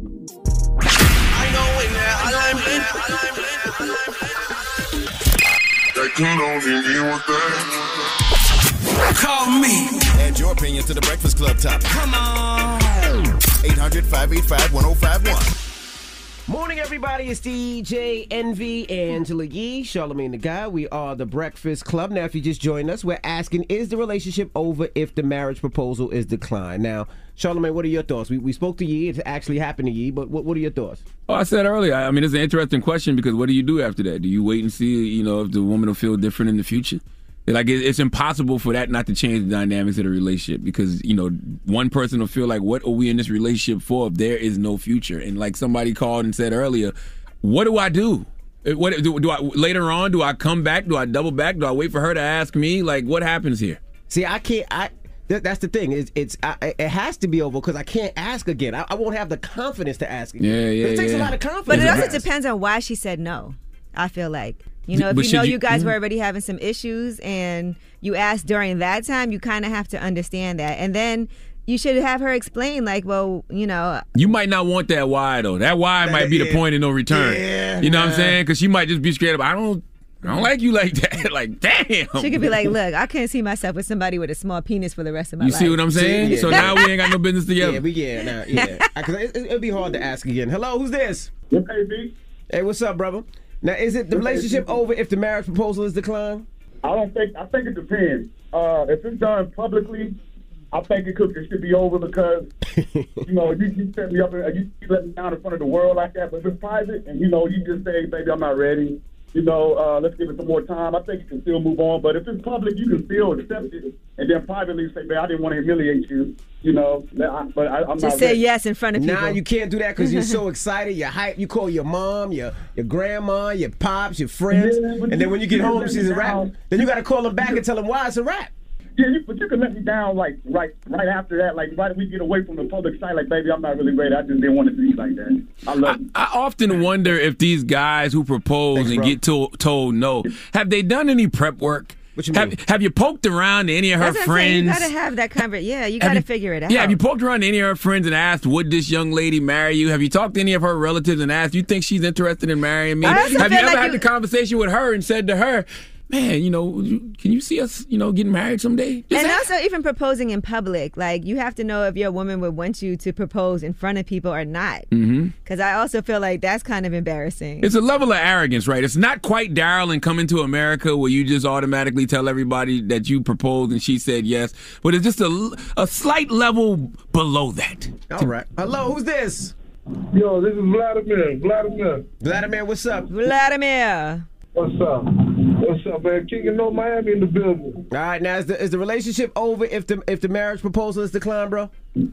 Call me. Add your opinion to the Breakfast Club topic. Come on. eight hundred, five eight five, one oh five one. Morning, everybody. It's D J Envy, Angela Yee, Charlamagne the Guy. We are the Breakfast Club. Now, if you just joined us, we're asking, is the relationship over if the marriage proposal is declined? Now, Charlamagne, what are your thoughts? We, we spoke to Yee. It actually happened to Yee, but what, what are your thoughts? Oh, I said earlier, I mean, it's an interesting question because what do you do after that? Do you wait and see, you know, if the woman will feel different in the future? Like, it's impossible for that not to change the dynamics of the relationship because, you know, one person will feel like, what are we in this relationship for if there is no future? And like somebody called and said earlier, what do I do? What do, do I later on? Do I come back? Do I double back? Do I wait for her to ask me? Like, what happens here? See, I can't. I th- that's the thing. It's, it's I, it has to be over because I can't ask again. I, I won't have the confidence to ask again. Yeah, yeah, It takes yeah. a lot of confidence. But it also Yes. depends on why she said no, I feel like. You know, if But you should know you- you guys Mhm. were already having some issues and you asked during that time, you kind of have to understand that. And then you should have her explain, like, well, you know. You might not want that why though. That why might be the yeah. point of no return. Yeah. You know what I'm saying? Because she might just be straight up. I don't, I don't like you like that. Like, damn. She could be like, look, I couldn't see myself with somebody with a small penis for the rest of my You life. see what I'm saying? Yeah. So now we ain't got no business together. Yeah, we yeah, nah, yeah. Because it, it'll be hard to ask again. Hello, who's this? Hey, B. Hey, what's up, brother? Now, is it the relationship over if the marriage proposal is declined? I don't think. I think it depends. Uh, if it's done publicly, I think it could. It should be over because you know you, you set me up and you let me down in front of the world like that. But if it's private and you know you just say, "Baby, I'm not ready." You know, uh, let's give it some more time. I think you can still move on. But if it's public, you can still accept it and then privately say, "Babe, I didn't want to humiliate you." You know, I, but I, I'm Just not say ready. yes in front of people. Nah, you can't do that because you're so excited. You're hype. You call your mom, your your grandma, your pops, your friends, Yeah, but and then when you get you home, let she's me a rap. down. Then you got to call them back and tell them why it's a rap. Yeah, you, but you can let me down like right right after that. Like right we get away from the public side. Like, baby, I'm not really ready. I just didn't want it to be like that. I love you. I often wonder if these guys who propose Thanks, and bro. get to, told no, have they done any prep work? What you have, mean? have you poked around to any of her That's what I'm saying. friends? You gotta have that conversation. Yeah, you Have gotta you- figure it out. Yeah, have you poked around to any of her friends and asked, would this young lady marry you? Have you talked to any of her relatives and asked, you think she's interested in marrying me? I Have also you feel ever like had you- the conversation with her and said to her, man, you know, you- can you see us, you know, getting married someday? Just And ask. also, even proposing in public, like you have to know if your woman would want you to propose in front of people or not. Mhm. Because I also feel like that's kind of embarrassing. It's a level of arrogance, right? It's not quite Daryl and coming to America where you just automatically tell everybody that you proposed and she said yes, but it's just a, a slight level below that. All right. Hello, who's this? Yo, this is Vladimir. Vladimir. Vladimir, what's up? Vladimir. What's up? What's up, man? King of No Miami in the building. All right, now is the is the relationship over if the if the marriage proposal is declined, bro?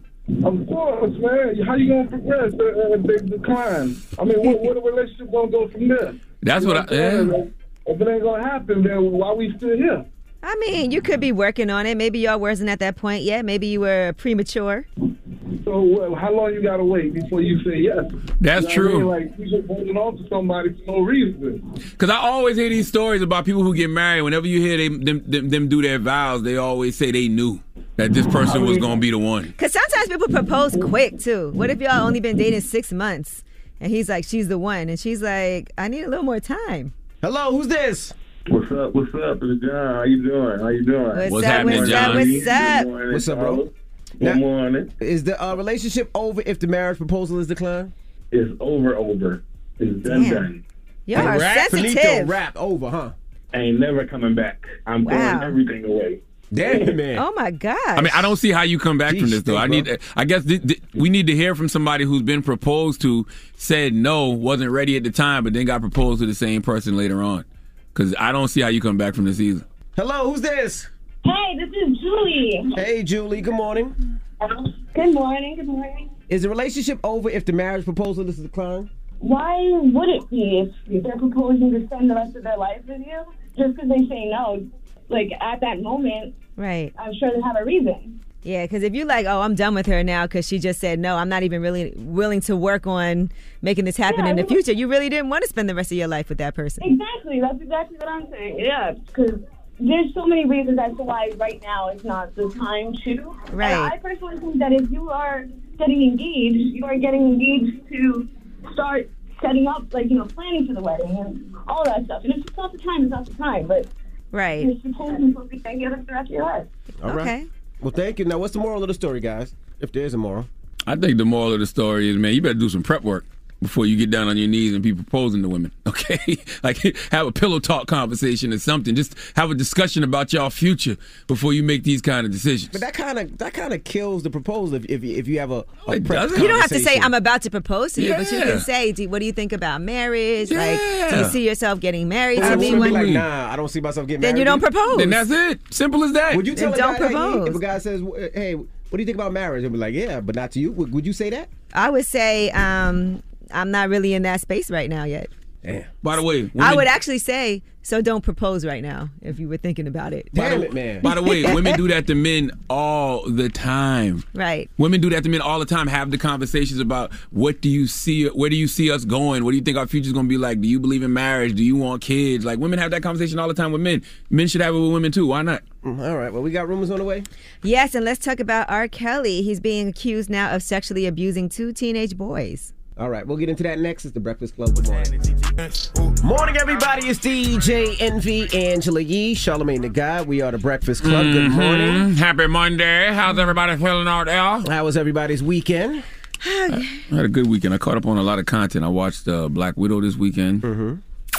Of course, man. How you gonna progress if they decline? I mean, what, what a relationship gonna go from there? That's You know what I- I'm saying? yeah. If it ain't gonna happen, then why we still here? I mean, you could be working on it. Maybe y'all wasn't at that point yet. Maybe you were premature. So uh, how long you gotta wait before you say yes? That's You know what I true. mean? Like you just holding on to somebody for no reason. Because I always hear these stories about people who get married. Whenever you hear they, them, them, them do their vows, they always say they knew that this person was going to be the one. Because sometimes people propose quick, too. What if y'all only been dating six months? And he's like, she's the one. And she's like, I need a little more time. Hello, who's this? What's up? What's up? It's John. How you doing? How you doing? What's, What's up? happening, What's John? up? What's up? Good morning, What's up, bro? fellas. Good Now- morning. Is the uh, relationship over if the marriage proposal is declined? It's over, over. It's done, Damn. done. You are Rap, sensitive. Finito, rap, over, huh? I ain't never coming back. I'm Wow. throwing everything away. Damn, man. Oh my God. I mean, I don't see how you come back from Jeez, this, though. I bro. need. I guess th- th- we need to hear from somebody who's been proposed to, said no, wasn't ready at the time, but then got proposed to the same person later on. Because I don't see how you come back from this either. Hello, who's this? Hey, this is Julie. Hey, Julie, good morning. Good morning. Good morning. Is the relationship over if the marriage proposal is declined? Why would it be if they're proposing to spend the rest of their life with you? Just because they say no, like at that moment, Right. I'm sure they have a reason. Yeah, because if you're like, oh, I'm done with her now because she just said no, I'm not even really willing to work on making this happen Yeah, in the I mean- future. You really didn't want to spend the rest of your life with that person. Exactly. That's exactly what I'm saying. Yeah, because there's so many reasons as to why right now is not the time to. Right. And I personally think that if you are getting engaged, you are getting engaged to start setting up, like, you know, planning for the wedding and all that stuff. And if it's not the time, it's not the time. But Right. you're supposed to be together for the rest of your life. All right. Okay. Well, thank you. Now, what's the moral of the story, guys? If there is a moral. I think the moral of the story is, man, you better do some prep work before you get down on your knees and be proposing to women, okay? Like, have a pillow talk conversation or something. Just have a discussion about y'all future before you make these kind of decisions. But that kind of that kind of kills the proposal if if, if you have a, a It prep doesn't. You don't have to say, conversation. I'm about to propose to you, but you Yeah. can say, do, what do you think about marriage? Like, do Yeah. you see yourself getting married But to a me? woman be When, like, nah, I don't see myself getting then married. you don't propose. Then that's it. Simple as that. Would you tell Then a don't guy that he- propose. if a guy says, hey, what do you think about marriage? He'll be like, yeah, but not to you. Would, would you say that? I would say, um, I'm not really in that space right now yet. Damn. By the way, women, I would actually say, so don't propose right now if you were thinking about it. by Damn the, it, man. By the way, women do that to men all the time. Right. Women do that to men all the time. Have the conversations about what do you see, where do you see us going? What do you think our future's going to be like? Do you believe in marriage? Do you want kids? Like, women have that conversation all the time with men. Men should have it with women too. Why not? Mm, all right. Well, we got rumors on the way. Yes, and let's talk about R. Kelly. He's being accused now of sexually abusing two teenage boys. All right, we'll get into that next. It's the Breakfast Club. Good morning. Morning, everybody. It's D J Envy, Angela Yee, Charlamagne the Guy. We are the Breakfast Club. Good morning. Mhm. Happy Monday. How's everybody feeling out there? How was everybody's weekend? I had a good weekend. I caught up on a lot of content. I watched uh, Black Widow this weekend. Mm-hmm.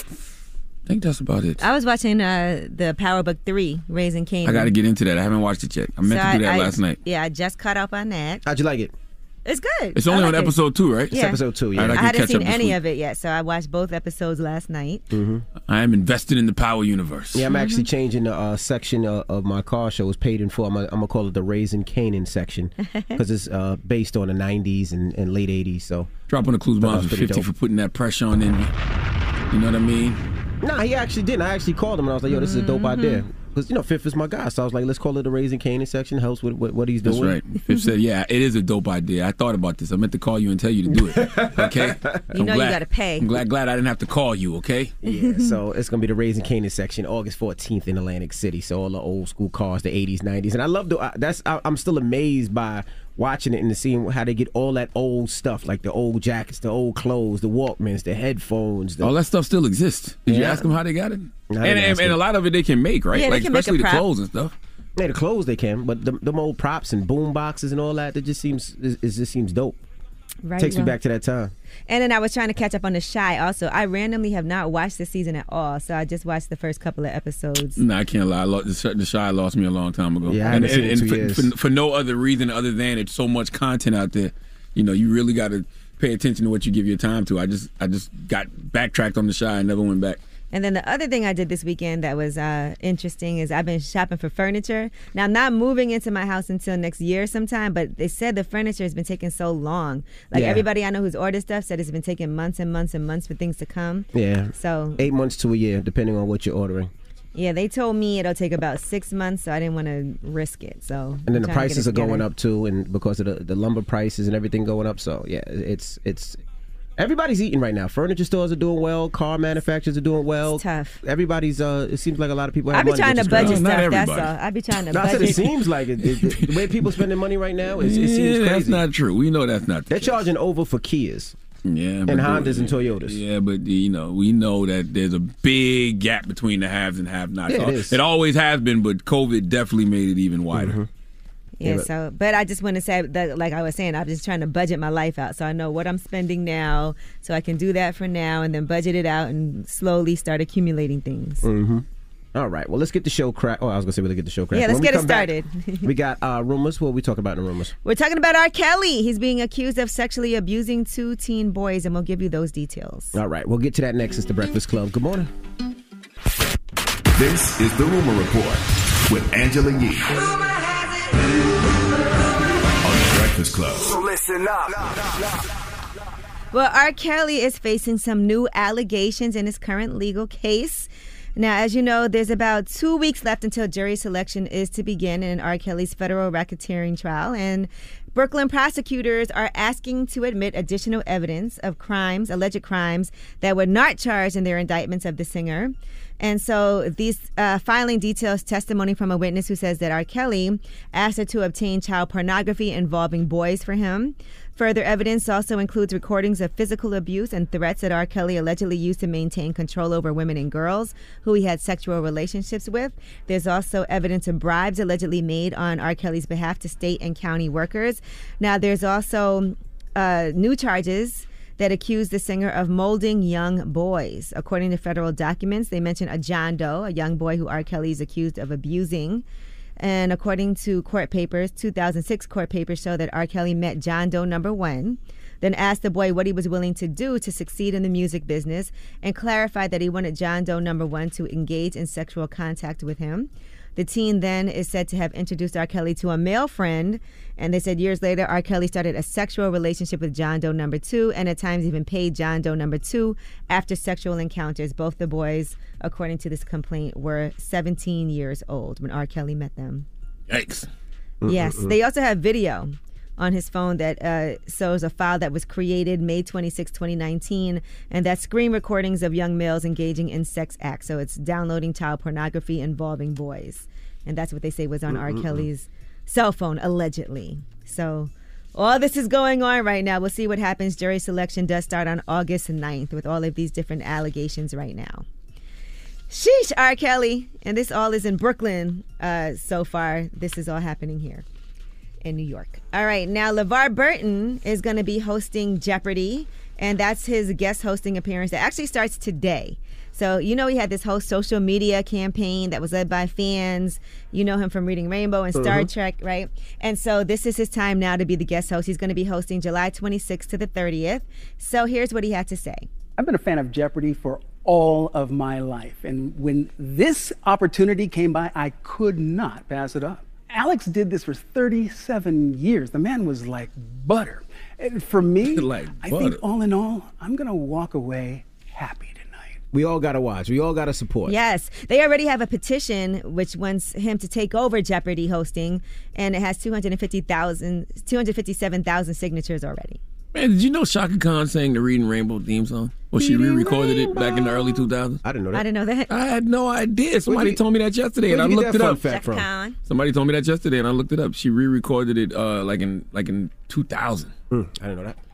I think that's about it. I was watching uh, the Power Book three, Raising Kanan. I got to get into that. I haven't watched it yet. I meant So to do that I- I- last night. Yeah, I just caught up on that. How'd you like it? It's good. It's only I on like it. episode two, right? Yeah. It's episode two, yeah. All right, I I, can hadn't catch seen up this any week. of it yet, so I watched both episodes last night. Mm-hmm. I am invested in the Power universe. Yeah, I'm actually changing the uh, section uh, of my car show. It's paid in full. I'm going to call it the Raising Kanan section because it's uh, based on the nineties and, and late eighties. So Dropping the clues Thought that bombs was for pretty fifty dope. for putting that pressure on in me. You know what I mean? Nah, he actually didn't. I actually called him and I was like, yo, this is a dope Mm-hmm. idea. Because, you know, Fifth is my guy. So I was like, let's call it the Raising Kanan section. Helps with what, what he's That's doing. right. Fifth said, yeah, it is a dope idea. I thought about this. I meant to call you and tell you to do it. Okay? You know you gotta pay. I'm glad, glad I didn't have to call you, okay? Yeah, so it's going to be the Raising Kanan section August fourteenth in Atlantic City. So all the old school cars, the eighties, nineties. And I love the, I, that's, I, I'm still amazed by watching it and seeing how they get all that old stuff, like the old jackets, the old clothes, the Walkmans, the headphones. The, All that stuff still exists. Did you Yeah. ask them how they got it? No, I And, didn't and, ask and a them. lot of it they can make, right? Yeah, they like can make a especially the prop. clothes and stuff. Yeah, the clothes they can, but them, them old props and boom boxes and all that, that just seems, it, it just seems dope. Right. Takes me well. back to that time. And then I was trying to catch up on The Shy also. I randomly have not watched the season at all, so I just watched the first couple of episodes. No, I can't lie. I lost, the, the Shy lost me a long time ago. Yeah, I and, haven't seen it in two for, years. for, for no other reason other than it's so much content out there. You know, you really got to pay attention to what you give your time to. I just, I just got backtracked on The Shy and never went back. And then the other thing I did this weekend that was uh, interesting is I've been shopping for furniture. Now, I'm not moving into my house until next year sometime, but they said the furniture has been taking so long. Like Yeah. everybody I know who's ordered stuff said it's been taking months and months and months for things to come. Yeah. So, Eight months to a year, depending on what you're ordering. yeah, they told me it'll take about six months, so I didn't want to risk it. So, And then I'm the trying to get prices it are going together. up too, and because of the, the lumber prices and everything going up. So yeah, it's it's everybody's eating right now. Furniture stores are doing well. Car manufacturers are doing well. It's tough. Everybody's. Uh, it seems like a lot of people have I be money, trying which to is great. budget Not stuff. That's everybody. all. I be trying to No, I said budget. it seems like it, it, it- the way people spending money right now. Is, it seems Yeah, crazy. that's not true. We know that's not the They're case. charging over for Kias. Yeah, and Hondas and Toyotas. Yeah, but you know, we know that there's a big gap between the haves and have-nots. Yeah, it is. It always has been, but COVID definitely made it even wider. Mm-hmm. Yeah, so, but I just want to say that, like I was saying, I'm just trying to budget my life out. So I know what I'm spending now, so I can do that for now and then budget it out and slowly start accumulating things. Mm-hmm. All right, well, let's get the show crack. Oh, I was going to say, let's get the show crack. Yeah, let's When we get it come back, started. we got uh, rumors. What are we talking about in the rumors? We're talking about R. Kelly. He's being accused of sexually abusing two teen boys, and we'll give you those details. All right, we'll get to that next. It's The Breakfast Club. Good morning. This is the Rumor Report with Angela Yee on The Breakfast Club. So listen up. Well, R. Kelly is facing some new allegations in his current legal case. Now, as you know, there's about two weeks left until jury selection is to begin in R. Kelly's federal racketeering trial, and Brooklyn prosecutors are asking to admit additional evidence of crimes, alleged crimes, that were not charged in their indictments of the singer. And so these uh, filing details testimony from a witness who says that R. Kelly asked her to obtain child pornography involving boys for him. Further evidence also includes recordings of physical abuse and threats that R. Kelly allegedly used to maintain control over women and girls who he had sexual relationships with. There's also evidence of bribes allegedly made on R. Kelly's behalf to state and county workers. Now, there's also uh, new charges that accuse the singer of molding young boys. According to federal documents, they mention a John Doe, a young boy who R. Kelly is accused of abusing. And according to court papers, two thousand six court papers show that R. Kelly met John Doe number one, then asked the boy what he was willing to do to succeed in the music business, and clarified that he wanted John Doe number one to engage in sexual contact with him. The teen then is said to have introduced R. Kelly to a male friend, and they said years later R. Kelly started a sexual relationship with John Doe number two, and at times even paid John Doe number two after sexual encounters. Both the boys, according to this complaint, were seventeen years old when R. Kelly met them. Yikes. Yes. They also have video on his phone that uh, shows a file that was created May twenty-sixth, twenty nineteen, and that's screen recordings of young males engaging in sex acts. So it's downloading child pornography involving boys. And that's what they say was on R. Kelly's cell phone, allegedly. So all this is going on right now. We'll see what happens. Jury selection does start on August ninth with all of these different allegations right now. Sheesh, R. Kelly. And this all is in Brooklyn uh, so far. This is all happening here in New York. All right, now LeVar Burton is going to be hosting Jeopardy, and that's his guest hosting appearance that actually starts today. So, you know, he had this whole social media campaign that was led by fans. You know him from Reading Rainbow and Star Uh-huh. Trek, right? And so this is his time now to be the guest host. He's going to be hosting July twenty-sixth to the thirtieth. So here's what he had to say. I've been a fan of Jeopardy for all of my life. And when this opportunity came by, I could not pass it up. Alex did this for thirty-seven years. The man was like butter. And for me, Like I butter. think all in all, I'm going to walk away happy tonight. We all got to watch. We all got to support. Yes, they already have a petition which wants him to take over Jeopardy hosting, and it has two hundred fifty thousand, two hundred fifty-seven thousand signatures already. Man, did you know Shaka Khan sang the Reading Rainbow theme song? Well, she re-recorded it back in the early two thousands. I didn't know I didn't know that. I had no idea. Somebody you- told me that yesterday, and I where'd you get looked it that up. fun fact Shaka from? Khan. Somebody told me that yesterday, and I looked it up. She re-recorded it uh, like in like in two thousand. Mm, I didn't know that.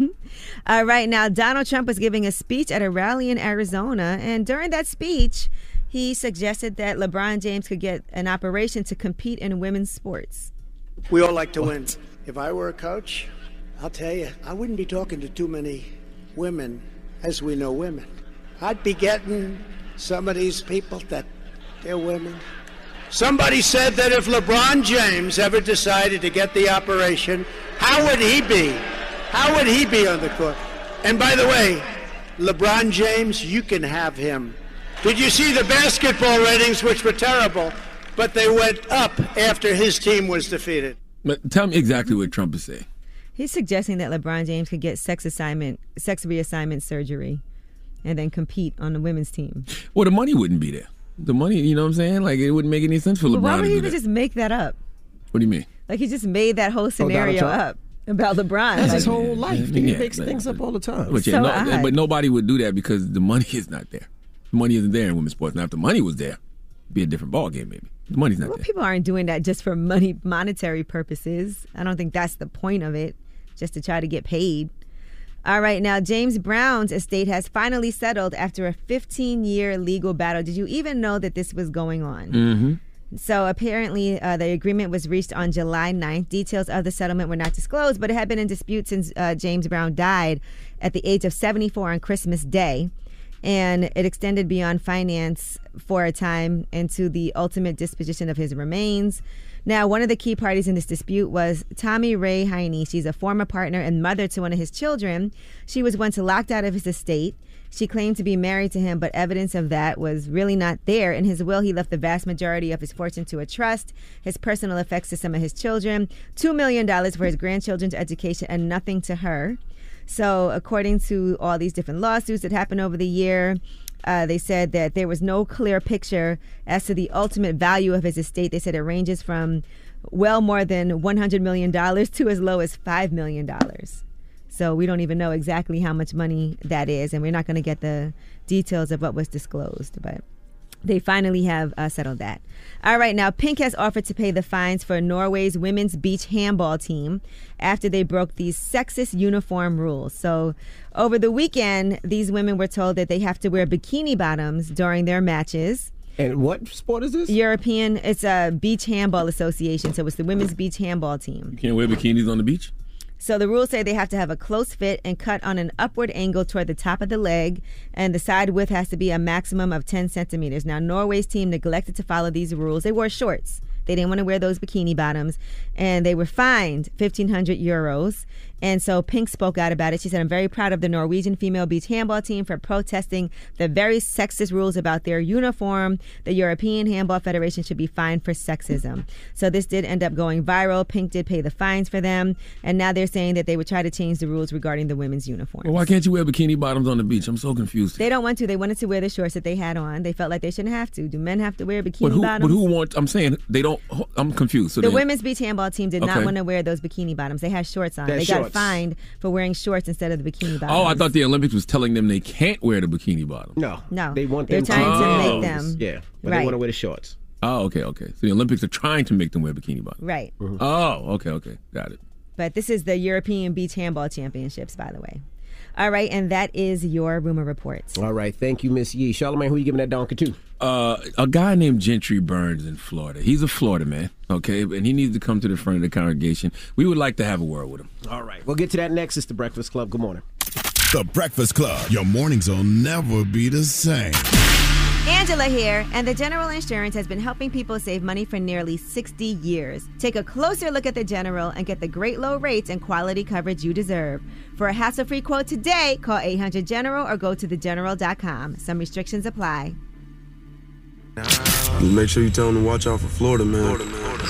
All right, now Donald Trump was giving a speech at a rally in Arizona, and during that speech, he suggested that LeBron James could get an operation to compete in women's sports. We all like to win. If I were a coach, I'll tell you, I wouldn't be talking to too many women as we know women. I'd be getting some of these people that they're women. Somebody said that if LeBron James ever decided to get the operation, how would he be? How would he be on the court? And by the way, LeBron James, you can have him. Did you see the basketball ratings, which were terrible, but they went up after his team was defeated? But tell me exactly what Trump is saying. He's suggesting that LeBron James could get sex assignment, sex reassignment surgery, and then compete on the women's team. Well, the money wouldn't be there. The money, you know what I'm saying? Like, it wouldn't make any sense for But LeBron why would to he do even that. just make that up? What do you mean? Like he just made that whole scenario Trump? up about LeBron. That's Like, his whole life. Yeah, He yeah, makes but- things up all the time. But, yeah, So no, odd. but nobody would do that because the money is not there. The money isn't there in women's sports. Now, if the money was there, it'd be a different ball game, maybe. The money's not well, there. people aren't doing that just for money, monetary purposes. I don't think that's the point of it, just to try to get paid. All right, now James Brown's estate has finally settled after a fifteen-year legal battle. Did you even know that this was going on? Mm-hmm. So apparently uh, the agreement was reached on July ninth. Details of the settlement were not disclosed, but it had been in dispute since uh, James Brown died at the age of seventy-four on Christmas Day. And it extended beyond finance for a time into the ultimate disposition of his remains. Now, one of the key parties in this dispute was Tommy Ray Heine. She's a former partner and mother to one of his children. She was once locked out of his estate. She claimed to be married to him, but evidence of that was really not there. In his will, he left the vast majority of his fortune to a trust, his personal effects to some of his children, two million dollars for his grandchildren's education, and nothing to her. So according to all these different lawsuits that happened over the year, uh, they said that there was no clear picture as to the ultimate value of his estate. They said it ranges from well more than one hundred million dollars to as low as five million dollars. So we don't even know exactly how much money that is, and we're not going to get the details of what was disclosed, but they finally have uh, settled that. All right, now Pink has offered to pay the fines for Norway's women's beach handball team after they broke these sexist uniform rules. So over the weekend, these women were told that they have to wear bikini bottoms during their matches. And what sport is this? European. It's a beach handball association, so it's the women's beach handball team. You can't wear bikinis on the beach? So the rules say they have to have a close fit and cut on an upward angle toward the top of the leg, and the side width has to be a maximum of ten centimeters. Now, Norway's team neglected to follow these rules. They wore shorts. They didn't want to wear those bikini bottoms, and they were fined fifteen hundred euros. And so Pink spoke out about it. She said, "I'm very proud of the Norwegian female beach handball team for protesting the very sexist rules about their uniform. The European Handball Federation should be fined for sexism." So this did end up going viral. Pink did pay the fines for them, and now they're saying that they would try to change the rules regarding the women's uniform. Well, why can't you wear bikini bottoms on the beach? I'm so confused. They don't want to. They wanted to wear the shorts that they had on. They felt like they shouldn't have to. Do men have to wear bikini But who, bottoms? but who wants, I'm saying, they don't, I'm confused. So The they, women's beach handball team did not Okay. want to wear those bikini bottoms. They had shorts on. They They had got shorts. fined for wearing shorts instead of the bikini bottoms. Oh, I thought the Olympics was telling them they can't wear the bikini bottom. No. No. They want They're them trying to Oh. make them. Yeah, but Right. they want to wear the shorts. Oh, okay, okay. So the Olympics are trying to make them wear bikini bottoms. Right. Oh, okay, okay. Got it. But this is the European Beach Handball Championships, by the way. All right, and that is your rumor report. All right, thank you, Miss Yee. Charlamagne, who you giving that donkey to? Uh, a guy named Gentry Burns in Florida. He's a Florida man, okay, and he needs to come to the front of the congregation. We would like to have a word with him. All right, we'll get to that next. It's the Breakfast Club. Good morning. The Breakfast Club. Your mornings will never be the same. Angela here, and the General Insurance has been helping people save money for nearly sixty years. Take a closer look at the General and get the great low rates and quality coverage you deserve. For a hassle-free quote today, call eight hundred general or go to the general dot com. Some restrictions apply. Make sure you tell them to watch out for Florida, man.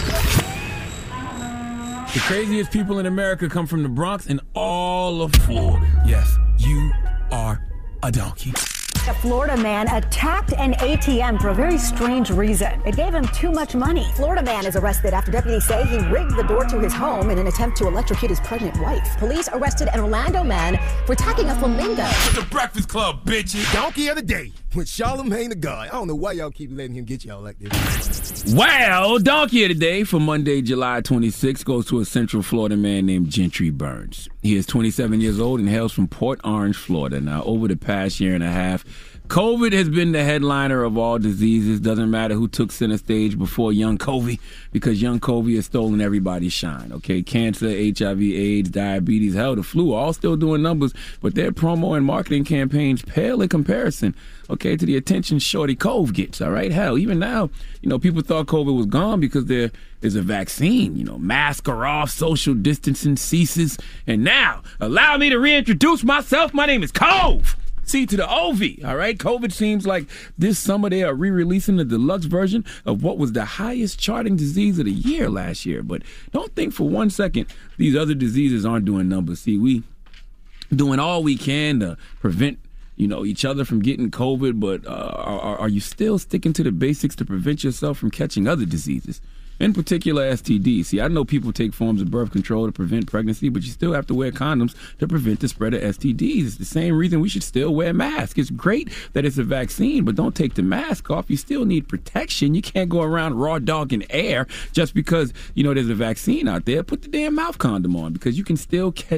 The craziest people in America come from the Bronx and all of Florida. Yes, you are a donkey. A Florida man attacked an A T M for a very strange reason. It gave him too much money. Florida man is arrested after deputies say he rigged the door to his home in an attempt to electrocute his pregnant wife. Police arrested an Orlando man for attacking a flamingo. It's the Breakfast Club, bitches. Donkey of the day with Charlamagne the God. I don't know why y'all keep letting him get y'all like this. Well, donkey of the day for Monday, July twenty-sixth goes to a Central Florida man named Gentry Burns. He is twenty-seven years old and hails from Port Orange, Florida. Now, over the past year and a half, COVID has been the headliner of all diseases. Doesn't matter who took center stage before young COVID, because young COVID has stolen everybody's shine. Okay, cancer, H I V, AIDS, diabetes, hell, the flu, all still doing numbers, but their promo and marketing campaigns pale in comparison, okay, to the attention Shorty Cove gets. All right, hell, even now, you know, people thought COVID was gone because there is a vaccine. You know, masks are off, social distancing ceases, and now allow me to reintroduce myself. My name is Cove. C to the O V, all right? COVID seems like this summer they are re-releasing the deluxe version of what was the highest charting disease of the year last year. But don't think for one second these other diseases aren't doing numbers. See, we doing all we can to prevent, you know, each other from getting COVID, but uh, are, are you still sticking to the basics to prevent yourself from catching other diseases? In particular, S T D. See, I know people take forms of birth control to prevent pregnancy, but you still have to wear condoms to prevent the spread of S T Ds. It's the same reason we should still wear masks. It's great that it's a vaccine, but don't take the mask off. You still need protection. You can't go around raw dogging air just because, you know, there's a vaccine out there. Put the damn mouth condom on, because you can still catch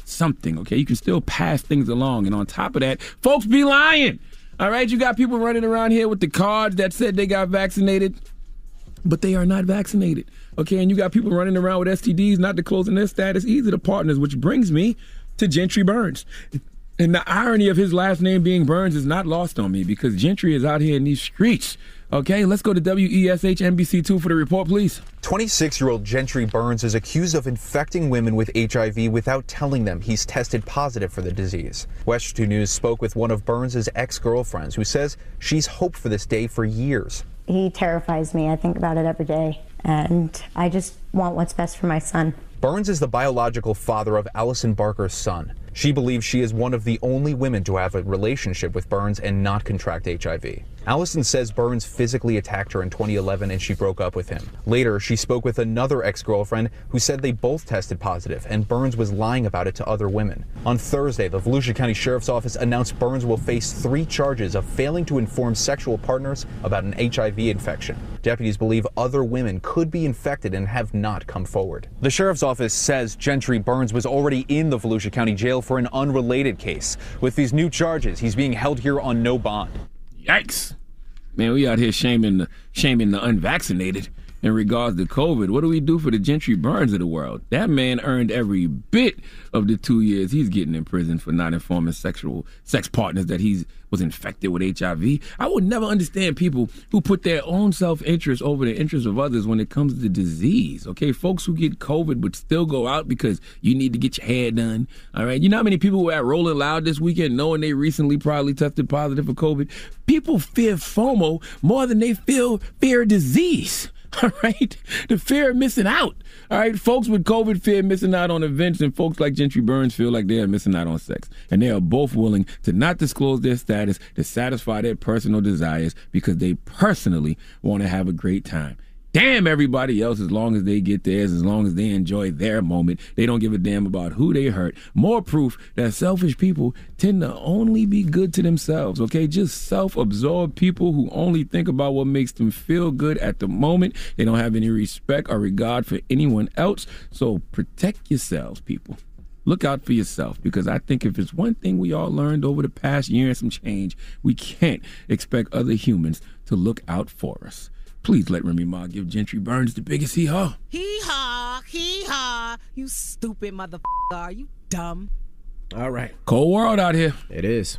something, okay? You can still pass things along. And on top of that, folks be lying. All right, you got people running around here with the cards that said they got vaccinated, but they are not vaccinated. Okay, and you got people running around with S T Ds, not disclosing their status either to partners, which brings me to Gentry Burns. And the irony of his last name being Burns is not lost on me because Gentry is out here in these streets. Okay, let's go to W E S H N B C two for the report, please. twenty-six-year-old Gentry Burns is accused of infecting women with H I V without telling them he's tested positive for the disease. West two News spoke with one of Burns' ex-girlfriends who says she's hoped for this day for years. He terrifies me. I think about it every day, and I just want what's best for my son. Burns is the biological father of Allison Barker's son. She believes she is one of the only women to have a relationship with Burns and not contract H I V. Allison says Burns physically attacked her in twenty eleven and she broke up with him. Later, she spoke with another ex-girlfriend who said they both tested positive and Burns was lying about it to other women. On Thursday, the Volusia County Sheriff's Office announced Burns will face three charges of failing to inform sexual partners about an H I V infection. Deputies believe other women could be infected and have not come forward. The Sheriff's Office says Gentry Burns was already in the Volusia County Jail for an unrelated case. With these new charges, he's being held here on no bond. Yikes. Man, we out here shaming the, shaming the unvaccinated in regards to COVID. What do we do for the Gentry Burns of the world? That man earned every bit of the two years he's getting in prison for not informing sexual sex partners that he was infected with H I V. I would never understand people who put their own self-interest over the interest of others when it comes to disease, okay? Folks who get COVID but still go out because you need to get your hair done, all right? You know how many people were at Rolling Loud this weekend knowing they recently probably tested positive for COVID? People fear FOMO more than they feel fear disease. All right, the fear of missing out. All right, folks with COVID fear missing out on events, and folks like Gentry Burns feel like they are missing out on sex. And they are both willing to not disclose their status to satisfy their personal desires because they personally want to have a great time. Damn everybody else, as long as they get theirs, as long as they enjoy their moment. They don't give a damn about who they hurt. More proof that selfish people tend to only be good to themselves, okay? Just self-absorbed people who only think about what makes them feel good at the moment. They don't have any respect or regard for anyone else. So protect yourselves, people. Look out for yourself, because I think if it's one thing we all learned over the past year and some change, we can't expect other humans to look out for us. Please let Remy Ma give Gentry Burns the biggest hee-haw. Hee-haw, hee-haw. You stupid motherfucker. Are you dumb? All right. Cold world out here. It is.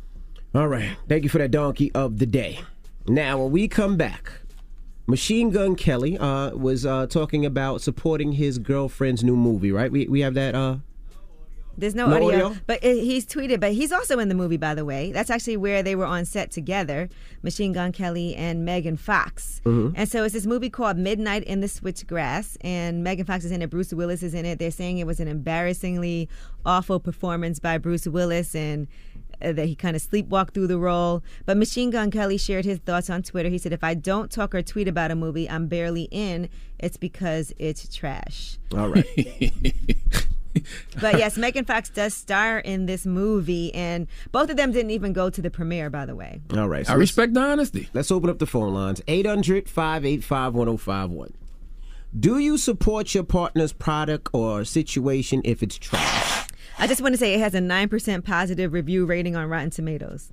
All right. Thank you for that donkey of the day. Now, when we come back, Machine Gun Kelly uh, was uh, talking about supporting his girlfriend's new movie, right? We we have that... Uh, There's no, no audio, audio, but it, he's tweeted, but he's also in the movie, by the way. That's actually where they were on set together, Machine Gun Kelly and Megan Fox. Mm-hmm. And so it's this movie called Midnight in the Switchgrass, and Megan Fox is in it, Bruce Willis is in it. They're saying it was an embarrassingly awful performance by Bruce Willis, and uh, that he kind of sleepwalked through the role. But Machine Gun Kelly shared his thoughts on Twitter. He said, if I don't talk or tweet about a movie I'm barely in, it's because it's trash. All right. But yes, Megan Fox does star in this movie, and both of them didn't even go to the premiere, by the way. All right. So I respect the honesty. Let's open up the phone lines. eight hundred, five eight five, one oh five one. Do you support your partner's product or situation if it's trash? I just want to say it has a nine percent positive review rating on Rotten Tomatoes.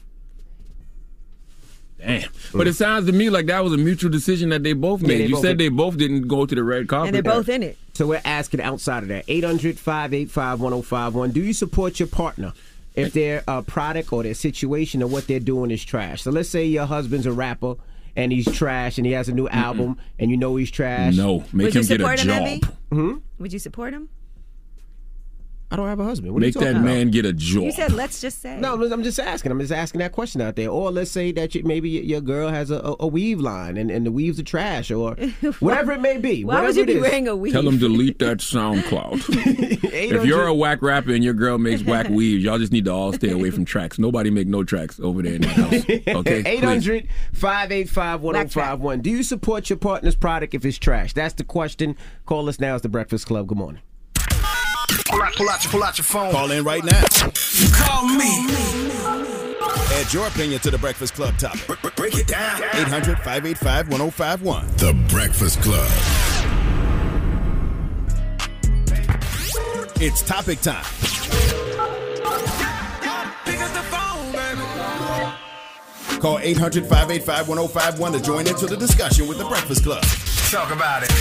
Damn. But it sounds to me like that was a mutual decision that they both made. Yeah, they you both said did. they both didn't go to the red carpet. And they're both in it. So we're asking outside of that. eight hundred, five eight five, one oh five one. Do you support your partner if their uh, product or their situation or what they're doing is trash? So let's say your husband's a rapper and he's trash and he has a new album and you know he's trash. No, make Would him you get a support him, job. Evie? Hmm? Would you support him? I don't have a husband. What Make are you that talking man about? get a job. You said, let's just say. No, I'm just asking. I'm just asking that question out there. Or let's say that you, maybe your girl has a, a, a weave line and, and the weaves are trash or whatever it may be. Why would whatever you it be is. wearing a weave? Tell him delete that SoundCloud. If you're a whack rapper and your girl makes whack weaves, y'all just need to all stay away from tracks. Nobody make no tracks over there in the house. Okay? eight hundred, five eight five, one oh five one. Do you support your partner's product if it's trash? That's the question. Call us now. It's the Breakfast Club. Good morning. Pull out, pull out, your, pull out your phone. Call in right now. Call me. Add your opinion to the Breakfast Club topic. Break it down. eight hundred, five eight five, one oh five one. The Breakfast Club. It's topic time. Call eight hundred, five eight five, one oh five one to join into the discussion with The Breakfast Club. Talk about it.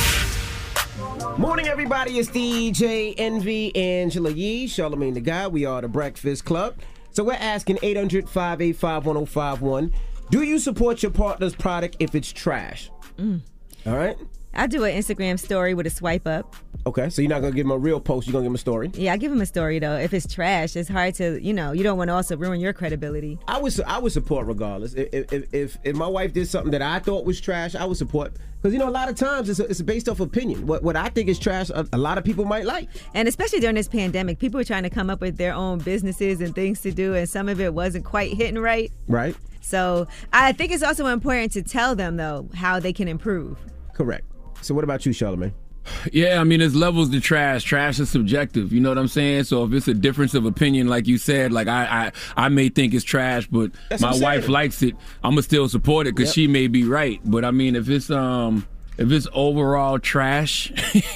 Morning, everybody. It's D J Envy, Angela Yee, Charlamagne the Guy. We are The Breakfast Club. So we're asking eight hundred, five eight five, one oh five one. Do you support your partner's product if it's trash? Mm. All right. I do an Instagram story with a swipe up. Okay, so you're not going to give him a real post. You're going to give him a story? Yeah, I give him a story, though. If it's trash, it's hard to, you know, you don't want to also ruin your credibility. I would I would support regardless. If if, if if my wife did something that I thought was trash, I would support. Because, you know, a lot of times it's, a, it's based off opinion. What what I think is trash, a, a lot of people might like. And especially during this pandemic, people are trying to come up with their own businesses and things to do, and some of it wasn't quite hitting right. Right. So I think it's also important to tell them, though, how they can improve. Correct. So what about you, Charlamagne? Yeah, I mean, there's levels to trash. Trash is subjective. You know what I'm saying? So if it's a difference of opinion, like you said, like I I, I may think it's trash, but That's my what I'm wife saying. likes it, I'm going to still support it because Yep. she may be right. But I mean, if it's um if it's overall trash,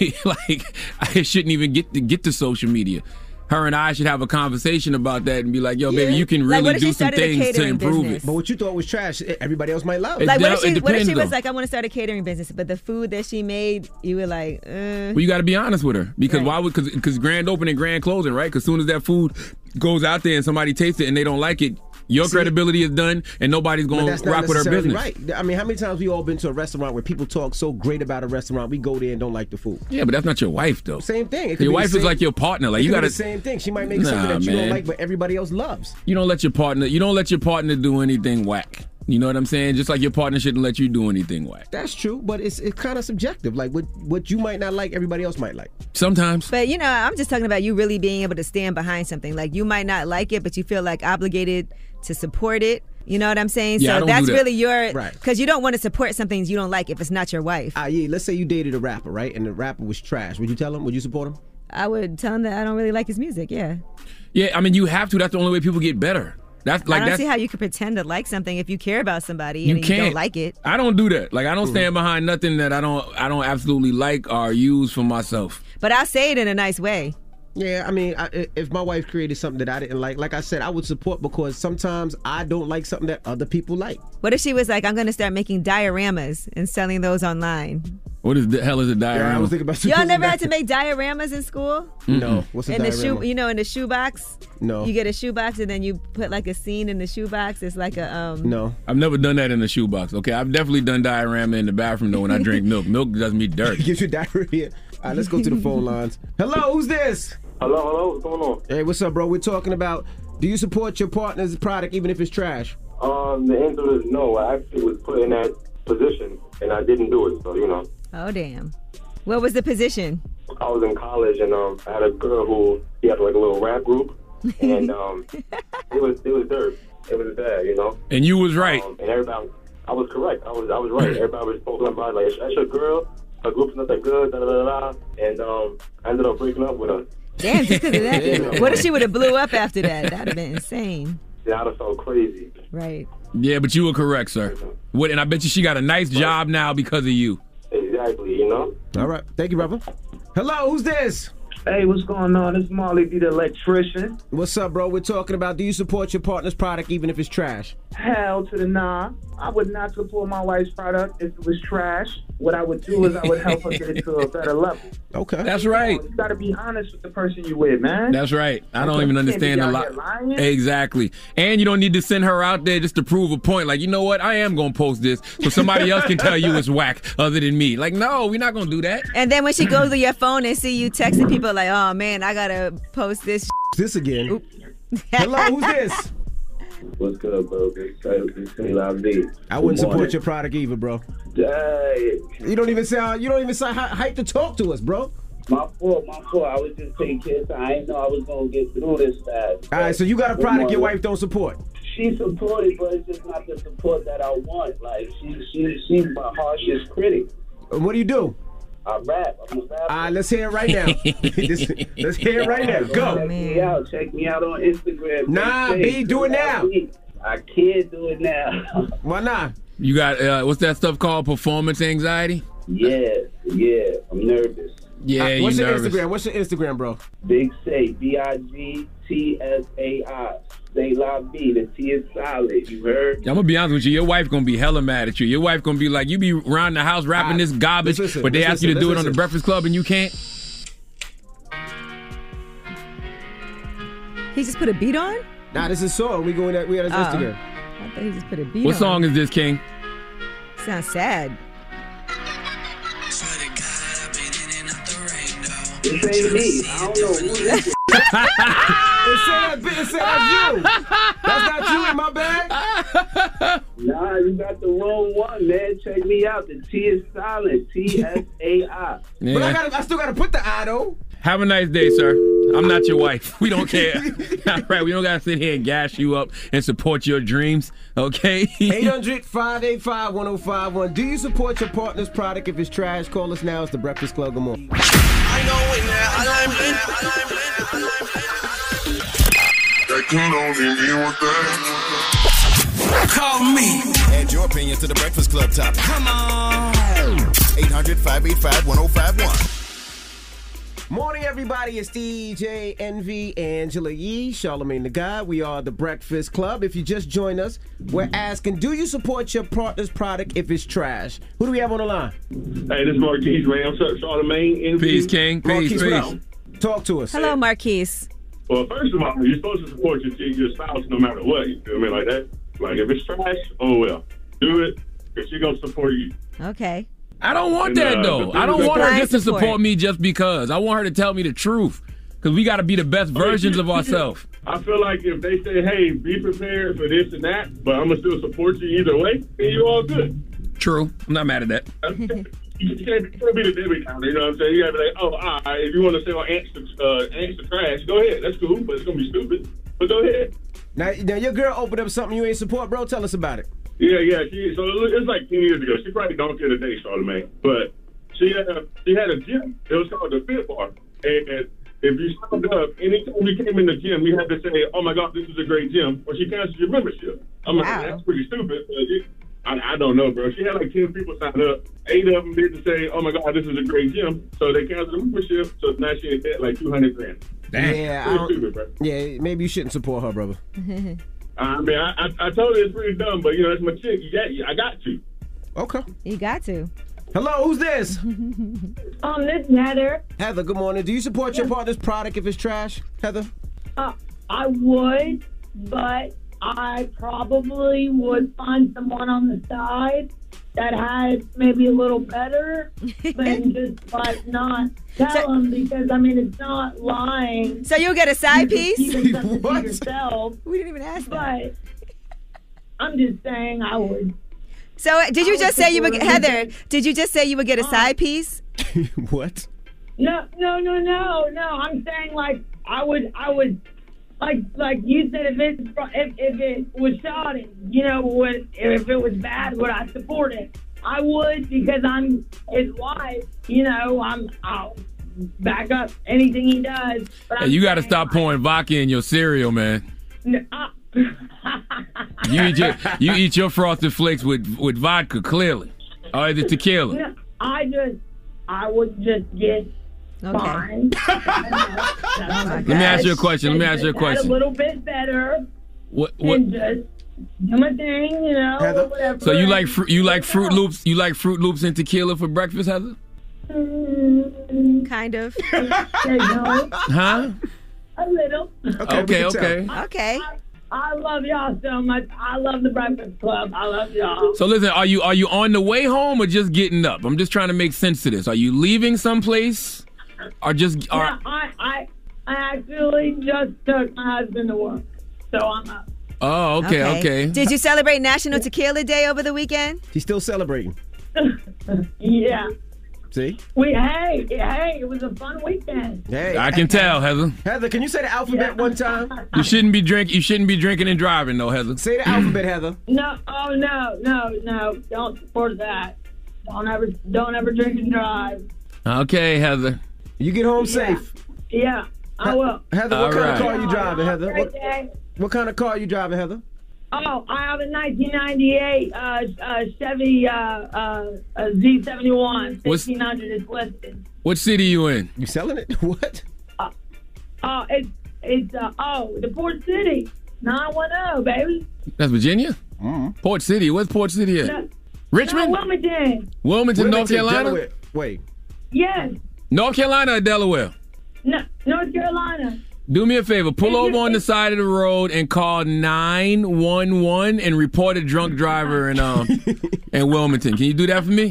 like it shouldn't even get to get to social media. Her and I should have a conversation about that and be like, yo, baby, you can Like, what really if she do some started a things to catering improve business? it. But what you thought was trash, everybody else might love it. Like, what if It she, what if she depends, was though. like, I want to start a catering business, but the food that she made, you were like, uh. Well, you got to be honest with her because why would because because grand opening, grand closing, right? Because soon as that food goes out there and somebody tastes it and they don't like it, your See? credibility is done and nobody's But going that's to not rock with her necessarily business. right. I mean, how many times we all been to a restaurant where people talk so great about a restaurant, we go there and don't like the food? Yeah, but that's not your wife though. Same thing. It could Your be wife the is same- like your partner. Like it you could got be to the same thing. She might make Nah, something that you man. don't like, but everybody else loves. You don't let your partner. You don't let your partner do anything whack. You know what I'm saying? Just like your partner shouldn't let you do anything whack. That's true, but it's it's kind of subjective. Like what what you might not like, everybody else might like. Sometimes. But, you know, I'm just talking about you really being able to stand behind something. Like, you might not like it, but you feel like obligated to support it. You know what I'm saying? Yeah, I so don't that's do that. really your, Right. because you don't want to support something you don't like if it's not your wife. Ah, yeah. Let's say you dated a rapper, right? And the rapper was trash. Would you tell him? Would you support him? I would tell him that I don't really like his music, yeah. Yeah, I mean you have to. That's the only way people get better. That's like I don't that's. see how you could pretend to like something if you care about somebody You and you can't don't like it. I don't do that. Like I don't stand behind nothing that I don't. I don't absolutely like or use for myself. But I'll say it in a nice way. Yeah, I mean, I, if my wife created something that I didn't like, like I said, I would support because sometimes I don't like something that other people like. What if she was like, I'm going to start making dioramas and selling those online? What is the hell is a diorama? Yeah, I was thinking about Y'all never had to make dioramas in school? No. What's a in the diorama? shoe, you know, in the shoebox. No. You get a shoebox and then you put like a scene in the shoebox. It's like a um. No. I've never done that in the shoebox. Okay, I've definitely done diorama in the bathroom though when I drink milk. Milk does me dirty. Gives you diarrhea. All right, let's go to the phone lines. Hello, who's this? Hello, hello, what's going on? Hey, what's up, bro? We're talking about, do you support your partner's product even if it's trash? Um, the answer is no. I actually was put in that position and I didn't do it. So you know, Oh damn. What was the position? I was in college and um, I had a girl who she had like a little rap group, and um, it was it was dirt. It was bad, you know. And you was right. Um, and everybody, I was correct. I was I was right. Everybody was talking about like that's your girl. Her group's not that good. Da da da da. And um, I ended up breaking up with her. Damn, just because of that. Yeah. What if she would have blew up after that? That'd have been insane. Yeah, I'd have felt crazy. Right. Yeah, but you were correct, sir. What? And I bet you she got a nice job now because of you. Exactly, you know. All right. Thank you, brother. Hello, who's this? Hey, what's going on? It's Marley B, the electrician. What's up, bro? We're talking about, do you support your partner's product even if it's trash? Hell to the nah. I would not support my wife's product if it was trash. What I would do is I would help her get it to a better level. Okay. That's right. You gotta be honest with the person you with, man. That's right. I don't even You can't understand be a out lot. here lying. Exactly. And you don't need to send her out there just to prove a point. Like, you know what? I am going to post this so somebody else can tell you it's whack other than me. Like, no, we're not going to do that. And then when she goes to your phone and see you texting people like, oh man, I gotta post this. This again. Hello, who's this? What's good, bro? Big Live D. I wouldn't support your product either, bro. Hey. You don't even sound. You don't even sound hy- hyped to talk to us, bro. My fault, my fault. I was just taking care of time. I didn't know I was gonna get through this fast. All right, so you got a product your wife don't support. She supported, but it's just not the support that I want. Like she, she, she's my harshest critic. And what do you do? I rap. I'm a rapper. All right, let's hear it right now. This- let's hear it right now. Go. Check me out. Check me out on Instagram. Nah, B, do it now. I can't do it now. Why not? You got, uh, what's that stuff called? Performance anxiety? Yeah, yeah. I'm nervous. Yeah, Uh, you what's your nervous. Instagram? What's your Instagram, bro? Big Say, B I G T S A I. Say La B, the T is solid. You heard? I'm gonna be honest with you. Your wife gonna be hella mad at you. Your wife gonna be like, you be around the house rapping Right. this garbage, Let's listen, but they let's ask you to listen, do it let's on the listen. Breakfast Club and you can't. He just put a beat on? Nah, this is song. We going at we at his Oh. Instagram. I thought he just put a beat What on. song is this, King? Sounds sad. This ain't me. I don't know who this is. It say that bit. It say that's you. That's not you in my bag. Nah, you got the wrong one, man. Check me out. The T is silent. T S A I. Yeah. But I got I still got to put the I though. Have a nice day, sir. I'm not your wife. We don't care. All right, we don't gotta sit here and gas you up and support your dreams, okay? eight hundred, five eight five, one oh five one. Do you support your partner's product if it's trash? Call us now. It's the Breakfast Club. Good morning. Call me. Add your opinion to the Breakfast Club topic. Come on. eight hundred, five eight five, one oh five one. Morning, everybody. It's D J Envy, Angela Yee, Charlamagne the God. We are the Breakfast Club. If you just joined us, we're asking, do you support your partner's product if it's trash? Who do we have on the line? Hey, this is Marquise, man. What's up, Charlamagne? Envy? Peace, King. Peace, Marquise, what peace. up? Talk to us. Hello, Marquise. Well, first of all, you're supposed to support your your spouse no matter what. You feel me? Like that. Like if it's trash, oh well, do it because she gonna support you. Okay. I don't want And, that uh, though. the I don't thing want is- her just to support. support me just because. I want her to tell me the truth. Because we got to be the best versions of ourselves. I feel like if they say, "Hey, be prepared for this and that," but I'm gonna still support you either way, then you're all good. True. I'm not mad at that. You can't, you can't be the Debbie counter, you know what I'm saying? You gotta be like, oh, all right, if you want to say, well, ants to, uh, ants to trash, go ahead. That's cool, but it's gonna be stupid. But go ahead. Now, now your girl opened up something you ain't support, bro. Tell us about it. Yeah, yeah. She, so it was like ten years ago. She probably don't get a day, Charlamagne. But she had a, she had a gym. It was called the Fit Bar. And if you signed up, anytime you came in the gym, you had to say, oh, my God, this is a great gym. Or she canceled your membership. I'm like, Wow. that's pretty stupid. But it, I, I don't know, bro. She had like ten people sign up. Eight of them didn't say, oh, my God, this is a great gym. So they canceled the membership. So now she in debt like two hundred grand. Damn. Yeah, I Pretty don't, stupid, bro. yeah, maybe you shouldn't support her, brother. I mean, I, I, I told her it's pretty dumb, but, you know, it's my chick. You got, I got to. Okay. You got to. Hello, who's this? Um, this is Heather. Heather, good morning. Do you support your partner's product if it's trash? Heather? Uh, I would, but I probably would find someone on the side that had maybe a little better, than just like not tell So- them because I mean it's not lying. So you'll get a side You just piece? keep it something to What? yourself. We didn't even ask that. But I'm just saying I would. So uh, did you I just would say you would, support Heather, it. did you just say you would get a Uh, side piece? What? No, no, no, no, no. I'm saying like I would, I would, like, like you said, if it, if, if it was shoddy, you know, would if it was bad, would I support it? I would because I'm his wife. You know, I'm, I'll back up anything he does. But Hey, I'm you got to saying, stop pouring vodka in your cereal, man. like, uh, You eat your, you eat your Frosted Flakes with, with vodka, clearly. Or is it tequila? no, I just, I would just get. Okay. Fine. Let me ask you a question. Let me ask you a Just add question. A little bit better. What, what, And just do my thing, you know, Heather? whatever. so you like fru- you like Fruit Loops? You like Fruit Loops and tequila for breakfast, Heather? Mm, Kind of. there you go. Huh? A little. Okay, we can okay. tell. Okay. I, I love y'all so much. I love the Breakfast Club. I love y'all. So listen, are you are you on the way home or just getting up? I'm just trying to make sense of this. Are you leaving someplace, or just? Or, Yeah, I, I, I actually just took my husband to work, so I'm up. oh, okay, okay. Did you celebrate National Tequila Day over the weekend? He's still celebrating. Yeah. See? We hey hey, it was a fun weekend. Hey. I can tell, Heather. Heather, can you say the alphabet one time? You shouldn't be drink. You shouldn't be drinking and driving, though, Heather. Say the alphabet, Heather. No, oh no, no, no! Don't support that. Don't ever, don't ever drink and drive. Okay, Heather. You get home Yeah. safe. Yeah, I will. Heather, what All kind right. of car you driving, Heather? Great What, day. what kind of car you driving, Heather? Oh, I have a nineteen ninety-eight uh, uh, Chevy uh, uh, uh, Z seventy-one. fifteen hundred is listed. What city you in? You selling it? What? Uh, uh, it's, it's uh, oh, the Port City. nine one zero, baby. That's Virginia? Mm-hmm. Port City. Where's Port City at? No, Richmond? No, Wilmington. Wilmington, North Carolina? Delaware. Wait. Yes. North Carolina or Delaware? No, North Carolina. Do me a favor. Pull over on the side of the road and call nine one one and report a drunk driver in, um, in Wilmington. Can you do that for me?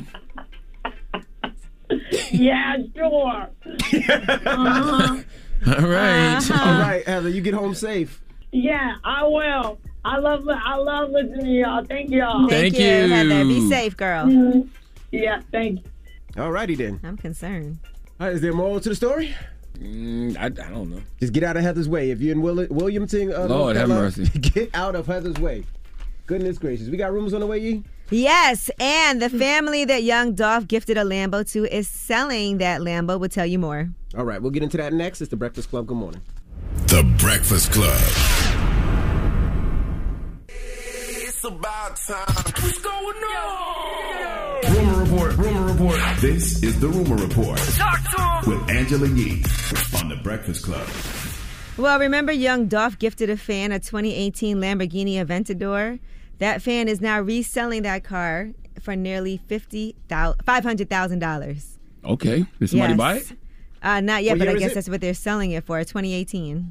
Yeah, sure. Uh-huh. All right. Uh-huh. All right, Heather, you get home safe. Yeah, I will. I love I love listening to y'all. Thank y'all. Thank, Thank you, Heather. Be safe, girl. Mhm. Yeah, thank you. All righty then. I'm concerned. All right, is there more to the story? Mm, I, I don't know. Just get out of Heather's way. If you're in Will- Williamton, uh, Lord North have Carolina, mercy. get out of Heather's way. Goodness gracious. We got rumors on the way, Yee? Yes, and the family that young Dolph gifted a Lambo to is selling that Lambo. We'll tell you more. All right, we'll get into that next. It's The Breakfast Club. Good morning. The Breakfast Club. It's about time. What's going on? Rumor Report, Rumor Report. This is the Rumor Report Talk to him. with Angela Yee on The Breakfast Club. Well, remember young Dolph gifted a fan a twenty eighteen Lamborghini Aventador? That fan is now reselling that car for nearly five hundred thousand dollars. Okay. Did somebody Yes. buy it? Uh, not yet, What but year I is guess it? that's what they're selling it for, twenty eighteen.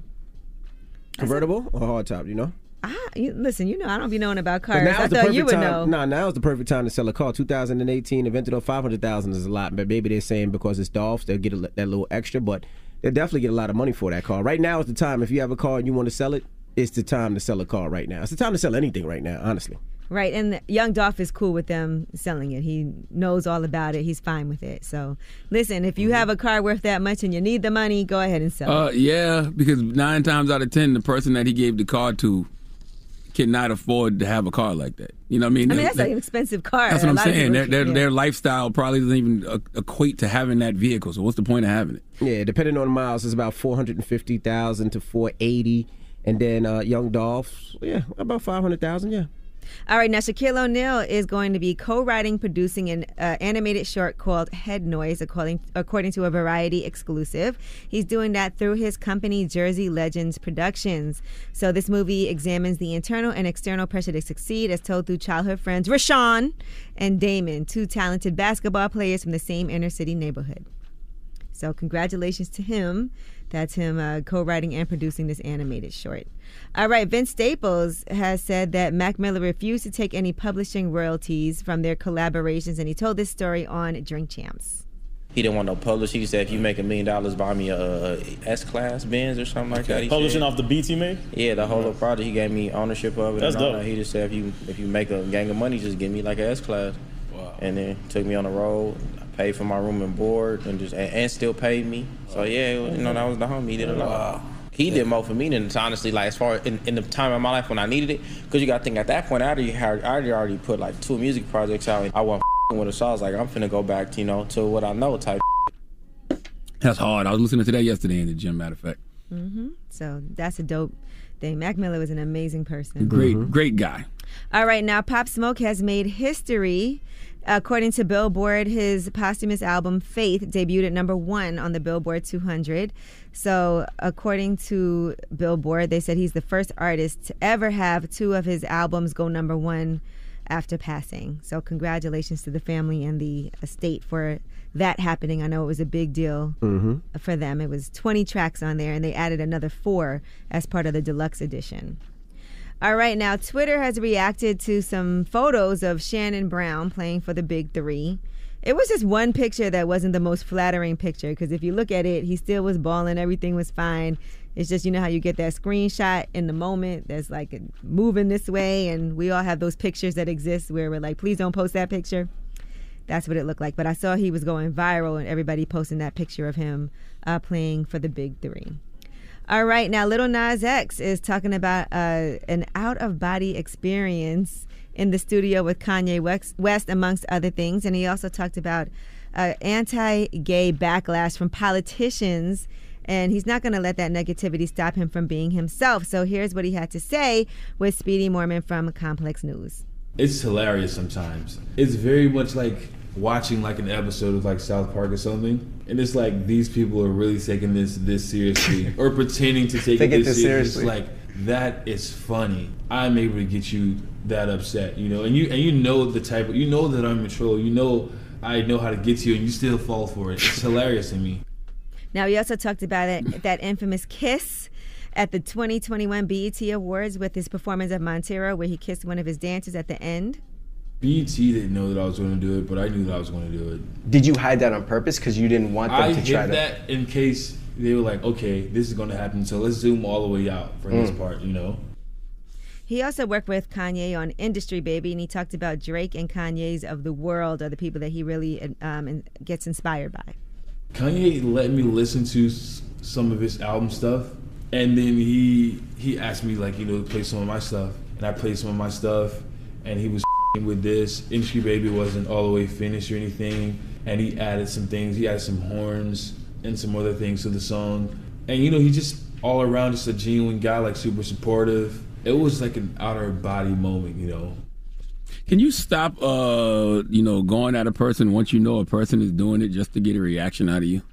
Convertible or hardtop, you know? Ah, you, listen, you know, I don't be knowing about But cars. now I is the thought perfect you would time. know. Nah, now is the perfect time to sell a car. two thousand eighteen Aventador, five hundred thousand dollars is a lot, but maybe they're saying because it's Dolph's, they'll get a, that little extra, but they'll definitely get a lot of money for that car. Right now is the time. If you have a car and you want to sell it, it's the time to sell a car right now. It's the time to sell anything right now, honestly. Right, and young Dolph is cool with them selling it. He knows all about it. He's fine with it. So, listen, if you have a car worth that much and you need the money, go ahead and sell Uh, it. yeah, because nine times out of ten, the person that he gave the car to cannot afford to have a car like that. You know what I mean? I mean, that's That- an expensive car. That's what A I'm lot of saying. people Their, can't- their, yeah. their lifestyle probably doesn't even uh, equate to having that vehicle. So what's the point of having it? Yeah, depending on miles, it's about four hundred fifty thousand to four hundred eighty, and then uh, young Dolph, yeah, about five hundred thousand, yeah. All right, now Shaquille O'Neal is going to be co-writing, producing an uh, animated short called Head Noise, according according to a Variety exclusive. He's doing that through his company, Jersey Legends Productions. So this movie examines the internal and external pressure to succeed, as told through childhood friends Rashawn and Damon, two talented basketball players from the same inner city neighborhood. So congratulations to him. That's him uh, co-writing and producing this animated short. All right, Vince Staples has said that Mac Miller refused to take any publishing royalties from their collaborations, and he told this story on Drink Champs. He didn't want no publish. He said, if you make a million dollars, buy me a, a S-Class Benz or something like that. He Publishing said. off the beats he made? Yeah, the whole little project. He gave me ownership of it. That's and all dope. that. He just said, if you if you make a gang of money, just give me like an S-Class. Wow. And then took me on the road. I paid for my room and board, and just and, and still paid me. So yeah, it was, you know, that was the homie. He did a lot. Wow. He did more for me than honestly, like as far in, in the time of my life when I needed it. Because you got to think at that point, I already had, I already already put like two music projects out. And I wasn't with it, so I was like, I'm finna go back to, you know, to what I know type. That's hard. I was listening to that yesterday in the gym, matter of fact. Mm-hmm. So that's a dope thing. Mac Miller was an amazing person. Great, great guy. All right, now Pop Smoke has made history. According to Billboard, his posthumous album Faith debuted at number one on the Billboard two hundred. So according to Billboard, they said he's the first artist to ever have two of his albums go number one after passing. So congratulations to the family and the estate for that happening. I know it was a big deal Mm-hmm. for them. It was twenty tracks on there, and they added another four as part of the deluxe edition. All right, now Twitter has reacted to some photos of Shannon Brown playing for the Big Three. It was just one picture that wasn't the most flattering picture, because if you look at it, he still was balling, everything was fine. It's just, you know how you get that screenshot in the moment that's like moving this way, and we all have those pictures that exist where we're like, please don't post that picture. That's what it looked like. But I saw he was going viral and everybody posting that picture of him uh, playing for the Big Three. All right, now Lil Nas X is talking about uh, an out-of-body experience in the studio with Kanye West, amongst other things. And he also talked about uh, anti-gay backlash from politicians and he's not going to let that negativity stop him from being himself. So here's what he had to say with Speedy Mormon from Complex News. It's hilarious sometimes. It's very much like watching like an episode of like South Park or something, and it's like these people are really taking this this seriously or pretending to take, take it this, this seriously. It's like, that is funny. I'm able to get you that upset, you know, and you and you know the type of, you know that I'm in control, you know I know how to get to you, and you still fall for it. It's hilarious to me. Now, he also talked about it, that infamous kiss at the twenty twenty-one B E T Awards with his performance of Montero, where he kissed one of his dancers at the end. B E T didn't know that I was going to do it, but I knew that I was going to do it. Did you hide that on purpose because you didn't want them I to try to? I hid that in case they were like, okay, this is going to happen, so let's zoom all the way out for mm. this part, you know? He also worked with Kanye on Industry Baby, and he talked about Drake and Kanye's of the world are the people that he really um, gets inspired by. Kanye let me listen to some of his album stuff, and then he he asked me, like, you know, to play some of my stuff, and I played some of my stuff, and he was with this. Industry Baby wasn't all the way finished or anything, and he added some things. He added some horns and some other things to the song, and you know, he just all around just a genuine guy, like super supportive. It was like an outer body moment, you know. Can you stop, uh, you know, going at a person once you know a person is doing it just to get a reaction out of you?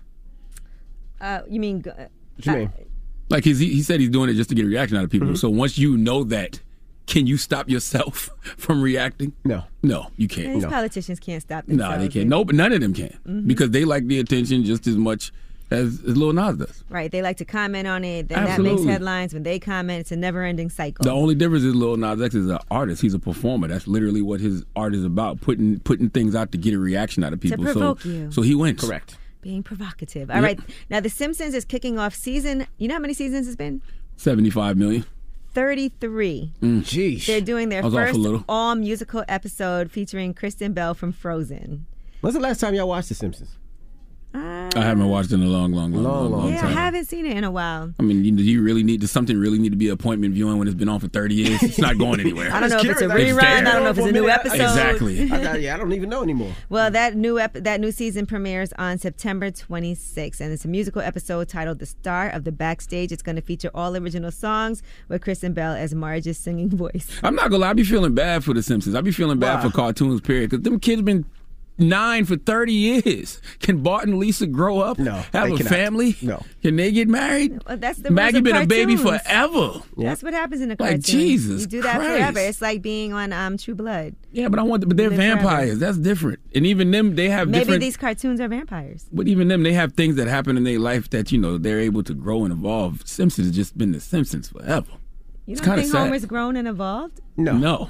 Uh, you mean? Uh, what you mean? Like his, he said he's doing it just to get a reaction out of people. Mm-hmm. So once you know that, can you stop yourself from reacting? No. No, you can't. These no. politicians can't stop themselves. No, they can't. No, but none of them can. Mm-hmm. Because they like the attention just as much as, as Lil Nas does. Right. They like to comment on it. Then Absolutely. that makes headlines. When they comment, it's a never-ending cycle. The only difference is Lil Nas X is an artist. He's a performer. That's literally what his art is about, putting putting things out to get a reaction out of people. To provoke so, you. So he wins. Correct. Being provocative. All yep. right. Now, The Simpsons is kicking off season. You know how many seasons it's been? seventy-five million. thirty-three. Mm. Jeez. They're doing their first all-musical episode featuring Kristen Bell from Frozen. When's the last time y'all watched The Simpsons? Uh, I haven't watched it in a long, long, long, long, long yeah, time. I haven't seen it in a while. I mean, do you really need, does something really need to be appointment viewing when it's been on for thirty years? It's not going anywhere. I don't know if it's a rerun. I don't know if it's a new episode. Exactly. I got, yeah, I don't even know anymore. Well, that new ep- that new season premieres on September twenty-sixth, and it's a musical episode titled "The Star of the Backstage." It's going to feature all original songs with Kristen Bell as Marge's singing voice. I'm not gonna lie, I be feeling bad for The Simpsons. I be feeling bad wow. for cartoons, period, because them kids been nine for thirty years. Can Bart and Lisa grow up? No. Have a cannot. family? No. Can they get married? Well, that's the Maggie rules been of a baby cartoons. forever. That's what happens in a Like, cartoon. Jesus You do that Christ. forever. It's like being on um, True Blood. Yeah, but I want, but they're Live vampires. forever. That's different. And even them, they have Maybe different. these cartoons are vampires. But even them, they have things that happen in their life that, you know, they're able to grow and evolve. Simpsons has just been the Simpsons forever. You It's don't kinda think sad. Homer's grown and evolved? No. No.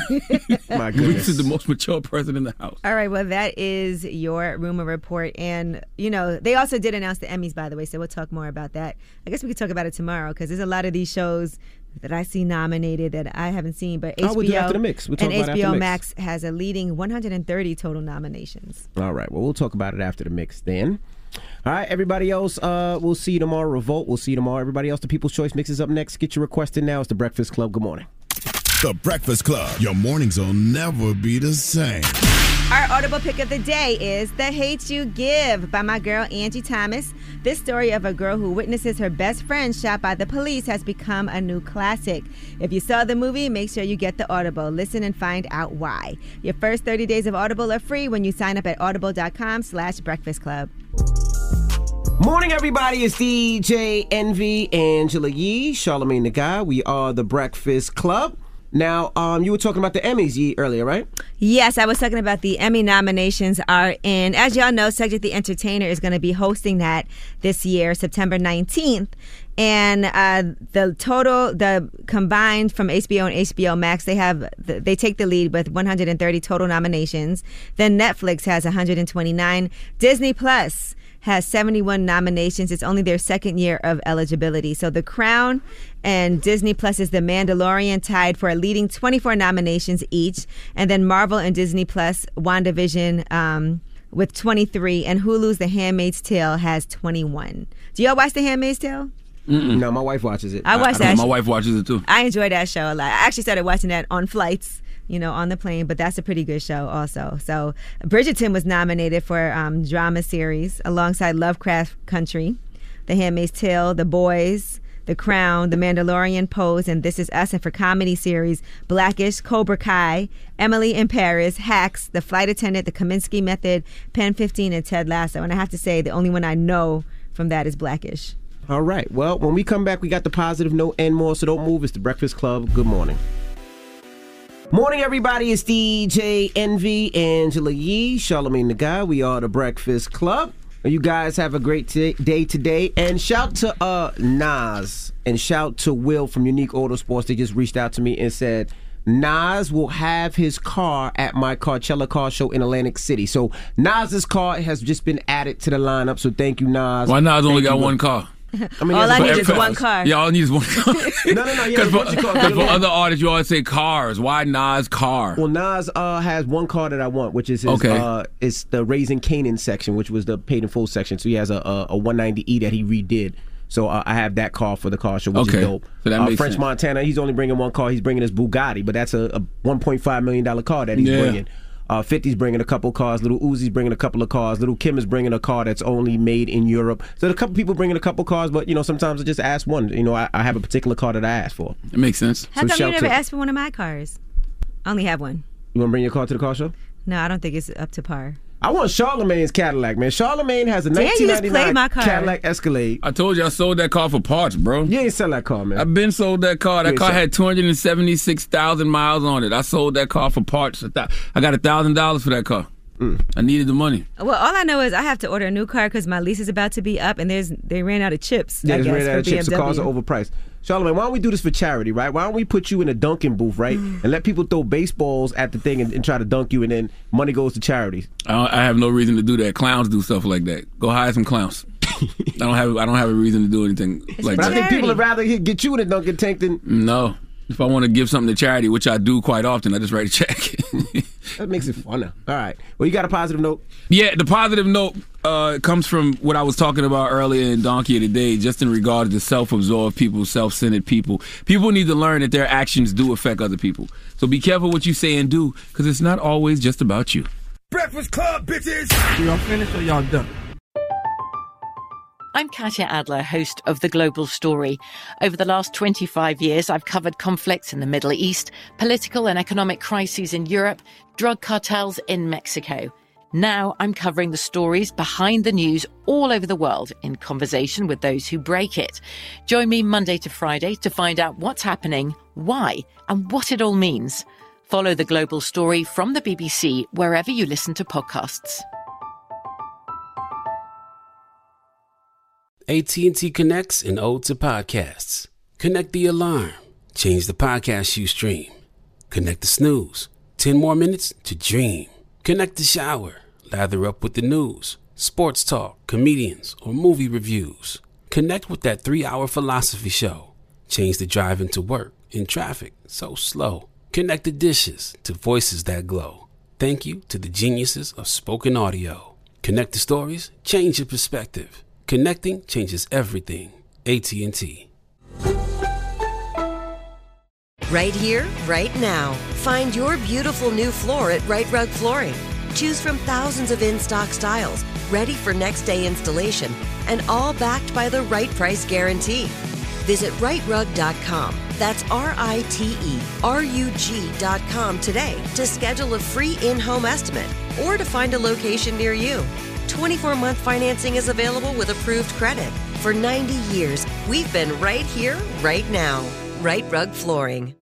My Reese goodness. is the most mature person in the house. All right, well, that is your rumor report. And, you know, they also did announce the Emmys, by the way, so we'll talk more about that. I guess we could talk about it tomorrow because there's a lot of these shows that I see nominated that I haven't seen. But H B O, Oh, we'll do after the mix. We'll talk and about it after H B O the mix. Max has a leading one hundred thirty total nominations. All right. Well, we'll talk about it after the mix then. All right, everybody else, uh, we'll see you tomorrow. Revolt, we'll see you tomorrow. Everybody else, the People's Choice Mix is up next. Get your request in now. It's The Breakfast Club. Good morning. The Breakfast Club. Your mornings will never be the same. Our Audible pick of the day is The Hate You Give by my girl Angie Thomas. This story of a girl who witnesses her best friend shot by the police has become a new classic. If you saw the movie, make sure you get the Audible. Listen and find out why. Your first thirty days of Audible are free when you sign up at audible.com slash breakfast club. Morning, everybody. It's D J Envy, Angela Yee, Charlamagne the Guy. We are The Breakfast Club. Now, um, you were talking about the Emmys Yee, earlier, right? Yes, I was talking about the Emmy nominations are in. As y'all know, Cedric the Entertainer is going to be hosting that this year, September nineteenth. And uh, the total, the combined from H B O and H B O Max, they have they take the lead with one hundred thirty total nominations. Then Netflix has one hundred twenty-nine. Disney Plus has seventy-one nominations. It's only their second year of eligibility. So The Crown and Disney Plus's The Mandalorian tied for a leading twenty-four nominations each. And then Marvel and Disney Plus, WandaVision um, with twenty-three. And Hulu's The Handmaid's Tale has twenty-one. Do y'all watch The Handmaid's Tale? Mm-mm. No, my wife watches it. I watch I, that. I my wife watches it too. I enjoy that show a lot. I actually started watching that on flights, you know, on the plane, but that's a pretty good show also. So Bridgerton was nominated for um, drama series alongside Lovecraft Country. The Handmaid's Tale, The Boys, The Crown, The Mandalorian, Pose, and This Is Us. And for comedy series, Blackish, Cobra Kai, Emily in Paris, Hacks, The Flight Attendant, The Kaminsky Method, Pen fifteen, and Ted Lasso. And I have to say, the only one I know from that is Blackish. All right. Well, when we come back, we got the positive note and more, so don't move. It's the Breakfast Club. Good morning. Morning, everybody. It's D J Envy, Angela Yee, Charlamagne the Guy. We are the Breakfast Club. You guys have a great t- day today. And shout to uh, Nas and shout to Will from Unique Auto Sports. They just reached out to me and said, Nas will have his car at my Coachella car show in Atlantic City. So Nas's car has just been added to the lineup. So thank you, Nas. Why Nas only Thank got you, one Will. car? I mean, all I need is one car. Yeah, all I need is one car. no, no, no. Yeah, Because for, what's your car? 'cause for other artists, you always say cars. Why Nas car? Well, Nas uh, has one car that I want, which is his, Okay. uh, it's the Raising Canaan section, which was the paid in full section. So he has a, a, a one ninety E that he redid. So uh, I have that car for the car show, which Okay. is dope. So that uh, makes French sense. Montana, he's only bringing one car. He's bringing his Bugatti, but that's a, a one point five million dollars car that he's Yeah. bringing. Uh, fifty's bringing a couple cars. Little Uzi's bringing a couple of cars. Little Kim is bringing a car that's only made in Europe. So there are a couple people bringing a couple cars, but you know sometimes I just ask one. You know, I, I have a particular car that I asked for. It makes sense. How So come you shout never to- asked for one of my cars? I only have one. You want to bring your car to the car show? No, I don't think it's up to par. I want Charlemagne's Cadillac, man. Charlamagne has a Damn, you nineteen just played ninety-nine my car. Cadillac Escalade. I told you I sold that car for parts, bro. You ain't sell that car, man. I've been sold that car. That You car ain't had two hundred seventy-six thousand miles on it. I sold that car for parts. I got one thousand dollars for that car. Mm. I needed the money. Well, all I know is I have to order a new car because my lease is about to be up, and there's they ran out of chips. Yeah, I it's guess, ran out for of chips. The cars are B M W. overpriced. Charlamagne, why don't we do this for charity, right? Why don't we put you in a dunking booth, right? And let people throw baseballs at the thing and, and try to dunk you, and then money goes to charities. I, don't, I have no reason to do that. Clowns do stuff like that. Go hire some clowns. I don't have. I don't have a reason to do anything like But that. I think people would rather hit- get you in a dunking tank than. No. If I want to give something to charity, which I do quite often, I just write a check. That makes it funner. All right. Well, you got a positive note? Yeah, the positive note uh, comes from what I was talking about earlier in Donkey of the Day, just in regard to self-absorbed people, self-centered people. People need to learn that their actions do affect other people. So be careful what you say and do, because it's not always just about you. Breakfast Club, bitches! Y'all finished or y'all done? I'm Katya Adler, host of The Global Story. Over the last twenty-five years, I've covered conflicts in the Middle East, political and economic crises in Europe, drug cartels in Mexico. Now I'm covering the stories behind the news all over the world in conversation with those who break it. Join me Monday to Friday to find out what's happening, why, and what it all means. Follow The Global Story from the B B C wherever you listen to podcasts. A T and T connects an ode to podcasts. Connect the alarm. Change the podcast you stream. Connect the snooze. Ten more minutes to dream. Connect the shower. Lather up with the news, sports talk, comedians, or movie reviews. Connect with that three-hour philosophy show. Change the drive into work in traffic so slow. Connect the dishes to voices that glow. Thank you to the geniuses of spoken audio. Connect the stories. Change your perspective. Connecting changes everything. A T and T. Right here, right now. Find your beautiful new floor at Right Rug Flooring. Choose from thousands of in-stock styles, ready for next day installation, and all backed by the right price guarantee. Visit right rug dot com. That's R I T E R U G dot com today to schedule a free in-home estimate or to find a location near you. twenty-four month financing is available with approved credit. For ninety years, we've been right here, right now. Right Rug Flooring.